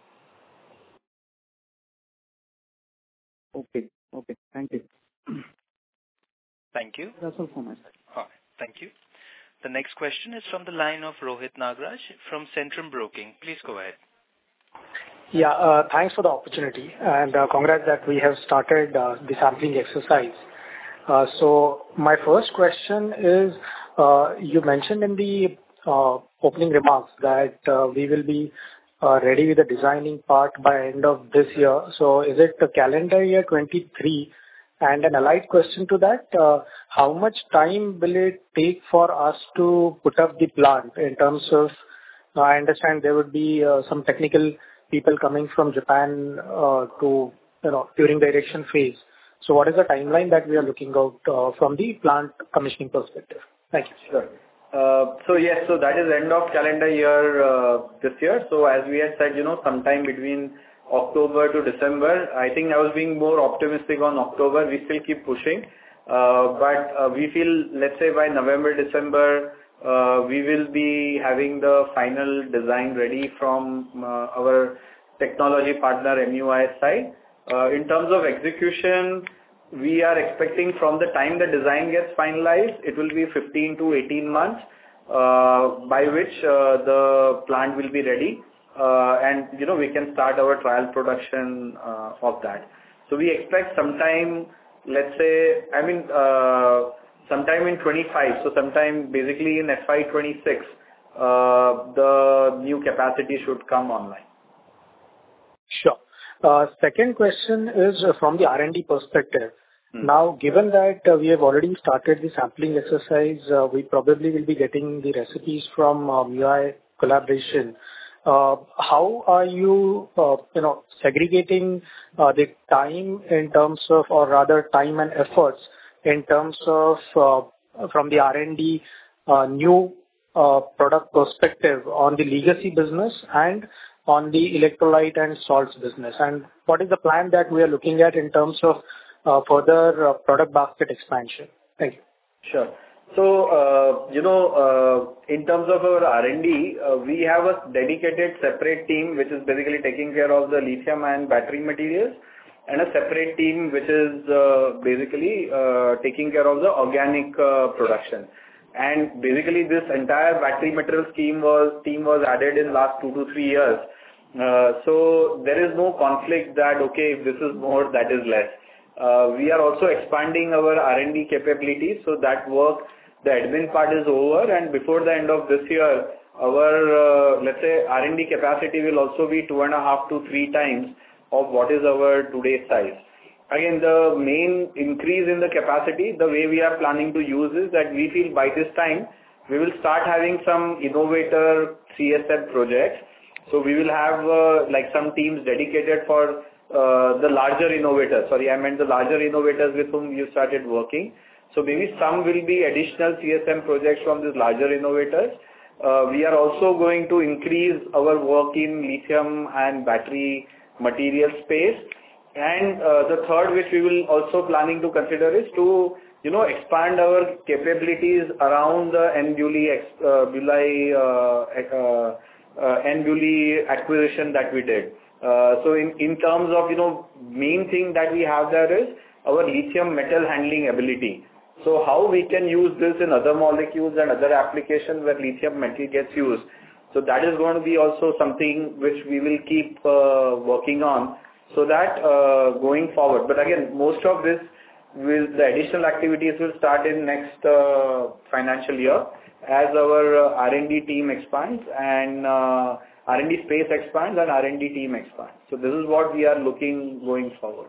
Okay. Okay. Thank you. Thank you. That's all for my side. All right. Thank you. The next question is from the line of Rohit Nagraj from Centrum Broking. Please go ahead. Yeah, uh, thanks for the opportunity, and uh, congrats that we have started uh, the sampling exercise. Uh, So my first question is, uh, you mentioned in the uh, opening remarks that uh, we will be uh, ready with the designing part by end of this year. So is it the calendar year twenty-three? And an allied question to that, uh, how much time will it take for us to put up the plant in terms of, uh, I understand there would be uh, some technical people coming from Japan uh, to, you know, during the erection phase. So what is the timeline that we are looking out uh, from the plant commissioning perspective? Thank you. Sure. Uh, So yes, so that is end of calendar year uh, this year. So as we had said, you know, sometime between October to December, I think I was being more optimistic on October. We still keep pushing. Uh, But uh, we feel, let's say by November, December, uh, we will be having the final design ready from uh, our technology partner M U I S side. Uh, In terms of execution, we are expecting from the time the design gets finalized, it will be fifteen to eighteen months, uh, by which uh, the plant will be ready. Uh, and, you know, we can start our trial production uh, of that. So we expect sometime, let's say, I mean, uh, sometime in twenty-five, so sometime basically in F Y twenty-six, uh, the new capacity should come online. Sure. Uh, Second question is uh, from the R and D perspective. Hmm. Now, given that uh, we have already started the sampling exercise, uh, we probably will be getting the recipes from uh, M U I collaboration. Uh, How are you, uh, you know, segregating uh, the time in terms of, or rather time and efforts in terms of, uh, from the R and D uh, new uh, product perspective on the legacy business and on the electrolyte and salts business? And what is the plan that we are looking at in terms of uh, further uh, product basket expansion? Thank you. Sure. So, uh, you know, uh, in terms of our R and D, uh, we have a dedicated separate team which is basically taking care of the lithium and battery materials, and a separate team which is uh, basically uh, taking care of the organic uh, production. And basically this entire battery material scheme was, team was added in last two to three years. Uh, so there is no conflict that, okay, if this is more, that is less. Uh, we are also expanding our R and D capabilities, so that work, the admin part is over, and before the end of this year, our, uh, let's say, R and D capacity will also be two and a half to three times of what is our today's size. Again, the main increase in the capacity, the way we are planning to use is that we feel by this time, we will start having some innovator C S M projects. So we will have uh, like some teams dedicated for uh, the larger innovators. Sorry, I meant the larger innovators with whom you started working. So maybe some will be additional C S M projects from these larger innovators. Uh, we are also going to increase our work in lithium and battery material space. And uh, the third, which we will also planning to consider, is to, you know, expand our capabilities around the N-Buli uh, Bulli, uh, uh, uh, N-Buli acquisition that we did. Uh, so in, in terms of, you know, main thing that we have there is our lithium metal handling ability. So how we can use this in other molecules and other applications where lithium metal gets used. So that is going to be also something which we will keep uh, working on, so that uh, going forward. But again, most of this will, the additional activities will start in next uh, financial year as our uh, R and D team expands and uh, R and D space expands and R and D team expands. So this is what we are looking going forward.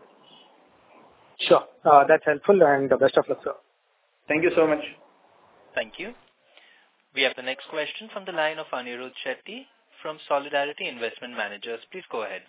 Sure. Uh, that's helpful, and best of luck, sir. Thank you so much. Thank you. We have the next question from the line of Anirudh Shetty from Solidarity Investment Managers. Please go ahead.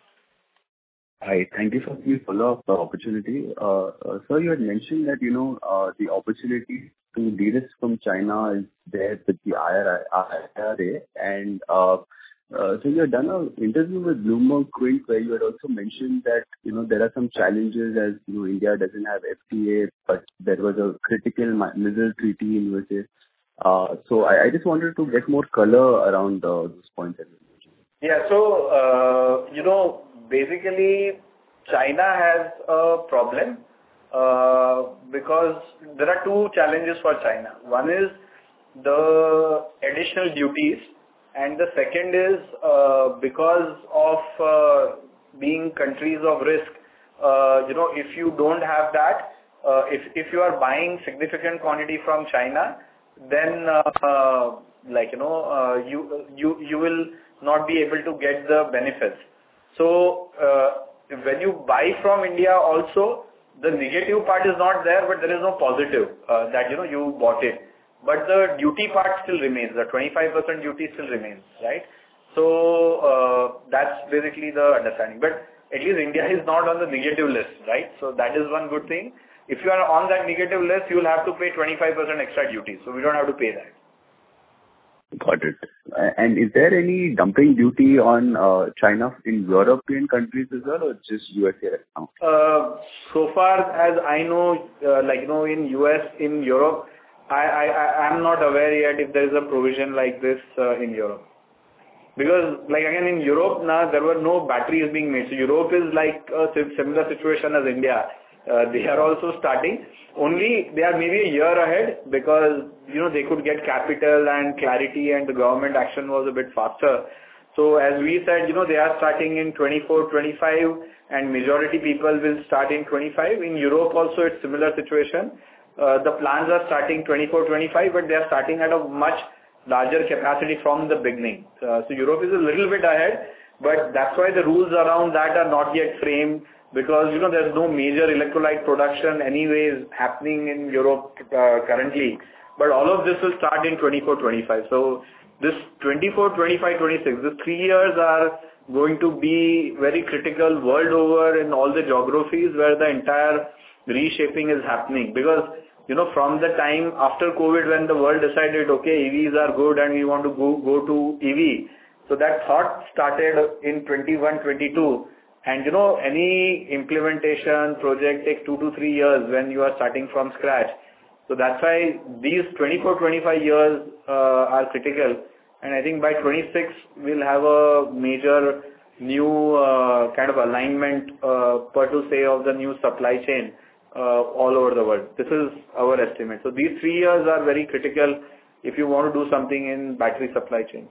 Hi. Thank you for the follow-up opportunity. Uh, uh, Sir, you had mentioned that, you know, uh, the opportunity to de-risk from China is there with the I R A, and uh, uh, so you had done an interview with Bloomberg Quint where you had also mentioned that, you know, there are some challenges as, you know, India doesn't have F T A, but there was a critical missile treaty in U S A. Uh, so I, I just wanted to get more color around uh, those points. Yeah. So, uh, you know, basically, China has a problem uh, because there are two challenges for China. One is the additional duties And the second is uh, because of uh, being countries of risk, uh, you know, if you don't have that, uh, if if you are buying significant quantity from China, then uh, uh, like you know, uh, you you you will not be able to get the benefits. So uh, when you buy from India, also the negative part is not there, but there is no positive uh, that you know you bought it. But the duty part still remains. The twenty-five percent duty still remains, right? So uh, that's basically the understanding. But at least India is not on the negative list, right? So that is one good thing. If you are on that negative list, you will have to pay twenty-five percent extra duty. So we don't have to pay that. Got it. And is there any dumping duty on uh, China in European countries as well, or just U S A right now? Uh, so far as I know, uh, like you know, in U S, in Europe, I I I am not aware yet if there is a provision like this uh, in Europe. Because like again in Europe now there were no batteries being made. So Europe is like a similar situation as India. Uh, they are also starting. Only they are maybe a year ahead because you know they could get capital and clarity, and the government action was a bit faster. So as we said, you know they are starting in twenty-four, twenty-five, and majority people will start in twenty-five. In Europe also it's similar situation. Uh, the plans are starting twenty-four, twenty-five, but they are starting at a much larger capacity from the beginning. Uh, so Europe is a little bit ahead, but that's why the rules around that are not yet framed, because you know there's no major electrolyte production anyways happening in Europe uh, currently. But all of this will start in twenty-four, twenty-five. So this twenty-four, twenty-five, twenty-six, the three years are going to be very critical world over in all the geographies where the entire reshaping is happening. Because you know, from the time after COVID when the world decided, okay, E Vs are good and we want to go, go to E V. So that thought started in twenty-one, twenty-two. And you know, any implementation project takes two to three years when you are starting from scratch. So that's why these twenty-four, twenty-five years uh, are critical. And I think by twenty-six, we'll have a major new uh, kind of alignment, uh, per to say, of the new supply chain. Uh, all over the world. This is our estimate. So these three years are very critical if you want to do something in battery supply chain.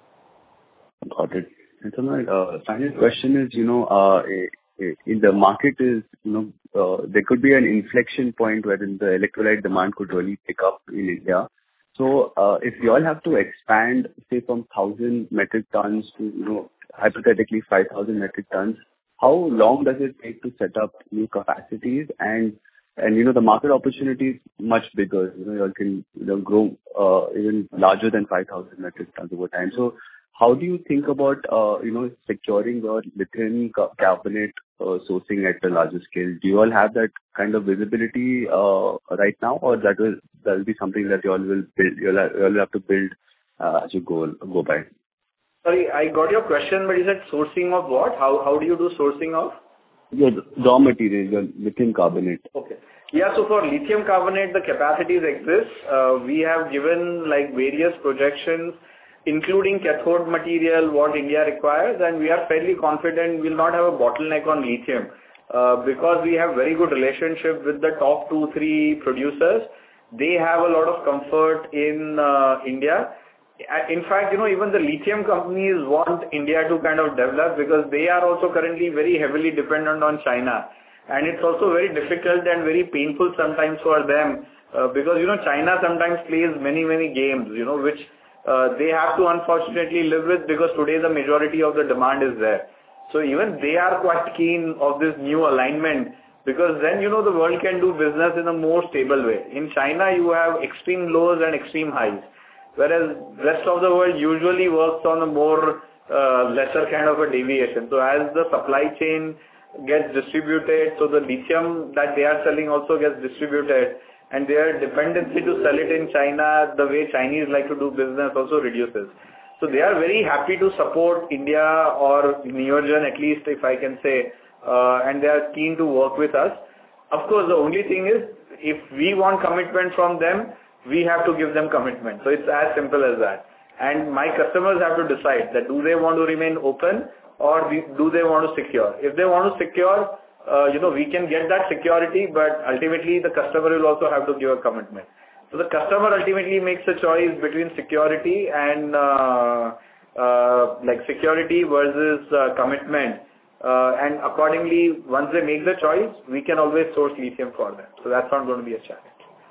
Got it. And so my uh, final question is, you know, uh, in the market is, you know, uh, there could be an inflection point wherein the electrolyte demand could really pick up in India. So uh, if you all have to expand, say, from one thousand metric tons to, you know, hypothetically five thousand metric tons, how long does it take to set up new capacities? And, and you know, the market opportunity is much bigger. You know, you can you know, grow uh, even larger than five thousand metric tons over time. So how do you think about, uh, you know, securing your lithium carbonate uh, sourcing at a larger scale? Do you all have that kind of visibility uh, right now, or that will that will be something that you all will build, you'll have, you'll have to build uh, as you go, go by? Sorry, I got your question, but you said sourcing of what? How how do you do sourcing of? Your raw material, your lithium carbonate. Okay. Yeah, so for lithium carbonate, the capacities exist. Uh, we have given like various projections, including cathode material, what India requires, and we are fairly confident we'll not have a bottleneck on lithium uh, because we have very good relationship with the top two, three producers. They have a lot of comfort in uh, India. In fact, you know, even the lithium companies want India to kind of develop because they are also currently very heavily dependent on China. And it's also very difficult and very painful sometimes for them uh, because, you know, China sometimes plays many, many games, you know, which uh, they have to unfortunately live with because today the majority of the demand is there. So even they are quite keen of this new alignment because then, you know, the world can do business in a more stable way. In China, you have extreme lows and extreme highs. Whereas rest of the world usually works on a more uh, lesser kind of a deviation. So as the supply chain gets distributed, so the lithium that they are selling also gets distributed, and their dependency to sell it in China, the way Chinese like to do business, also reduces. So they are very happy to support India or Neogen, at least if I can say, uh, and they are keen to work with us. Of course, the only thing is, if we want commitment from them, we have to give them commitment. So it's as simple as that. And my customers have to decide that do they want to remain open or do they want to secure. If they want to secure, uh, you know, we can get that security, but ultimately the customer will also have to give a commitment. So the customer ultimately makes a choice between security and uh, uh, like security versus uh, commitment. Uh, and accordingly, once they make the choice, we can always source lithium for them. So that's not going to be a challenge.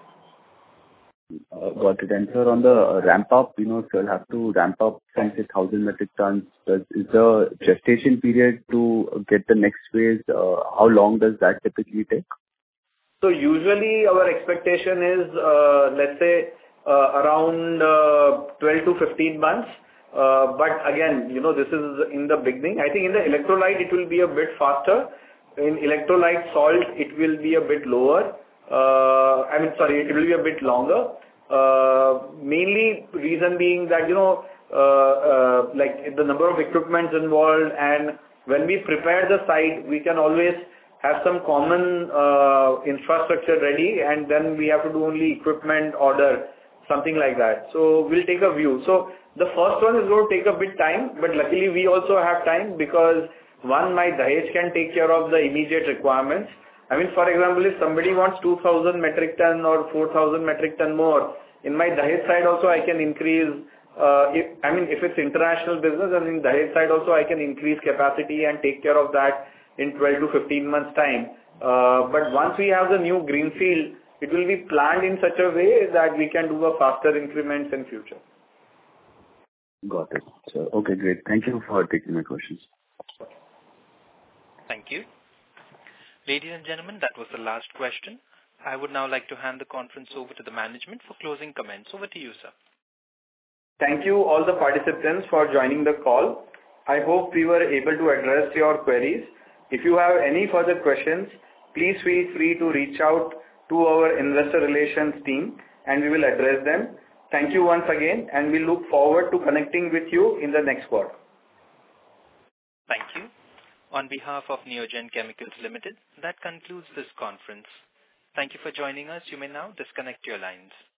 Uh, got it. And sir, on the ramp up, you know, so you'll have to ramp up from say one thousand metric tons. Does, is the gestation period to get the next phase, uh, how long does that typically take? So usually our expectation is, uh, let's say, uh, around uh, twelve to fifteen months. Uh, but again, you know, this is in the beginning. I think in the electrolyte, it will be a bit faster. In electrolyte salt, it will be a bit lower. Uh, I mean, sorry, it will be a bit longer. Uh, mainly reason being that, you know, uh, uh, like the number of equipments involved, and when we prepare the site, we can always have some common uh, infrastructure ready, and then we have to do only equipment order, something like that. So we'll take a view. So the first one is going to take a bit time, but luckily we also have time because one, my Dahej can take care of the immediate requirements. I mean, for example, if somebody wants two thousand metric ton or four thousand metric ton more, in my Dahej side also I can increase, uh, if, I mean, if it's international business, and in Dahej side also I can increase capacity and take care of that in twelve to fifteen months time. Uh, but once we have the new greenfield, it will be planned in such a way that we can do a faster increments in future. Got it. So, okay, great. Thank you for taking my questions. Thank you. Ladies and gentlemen, that was the last question. I would now like to hand the conference over to the management for closing comments. Over to you, sir. Thank you all the participants for joining the call. I hope we were able to address your queries. If you have any further questions, please feel free to reach out to our investor relations team and we will address them. Thank you once again, and we look forward to connecting with you in the next quarter. Thank you. On behalf of Neogen Chemicals Limited, that concludes this conference. Thank you for joining us. You may now disconnect your lines.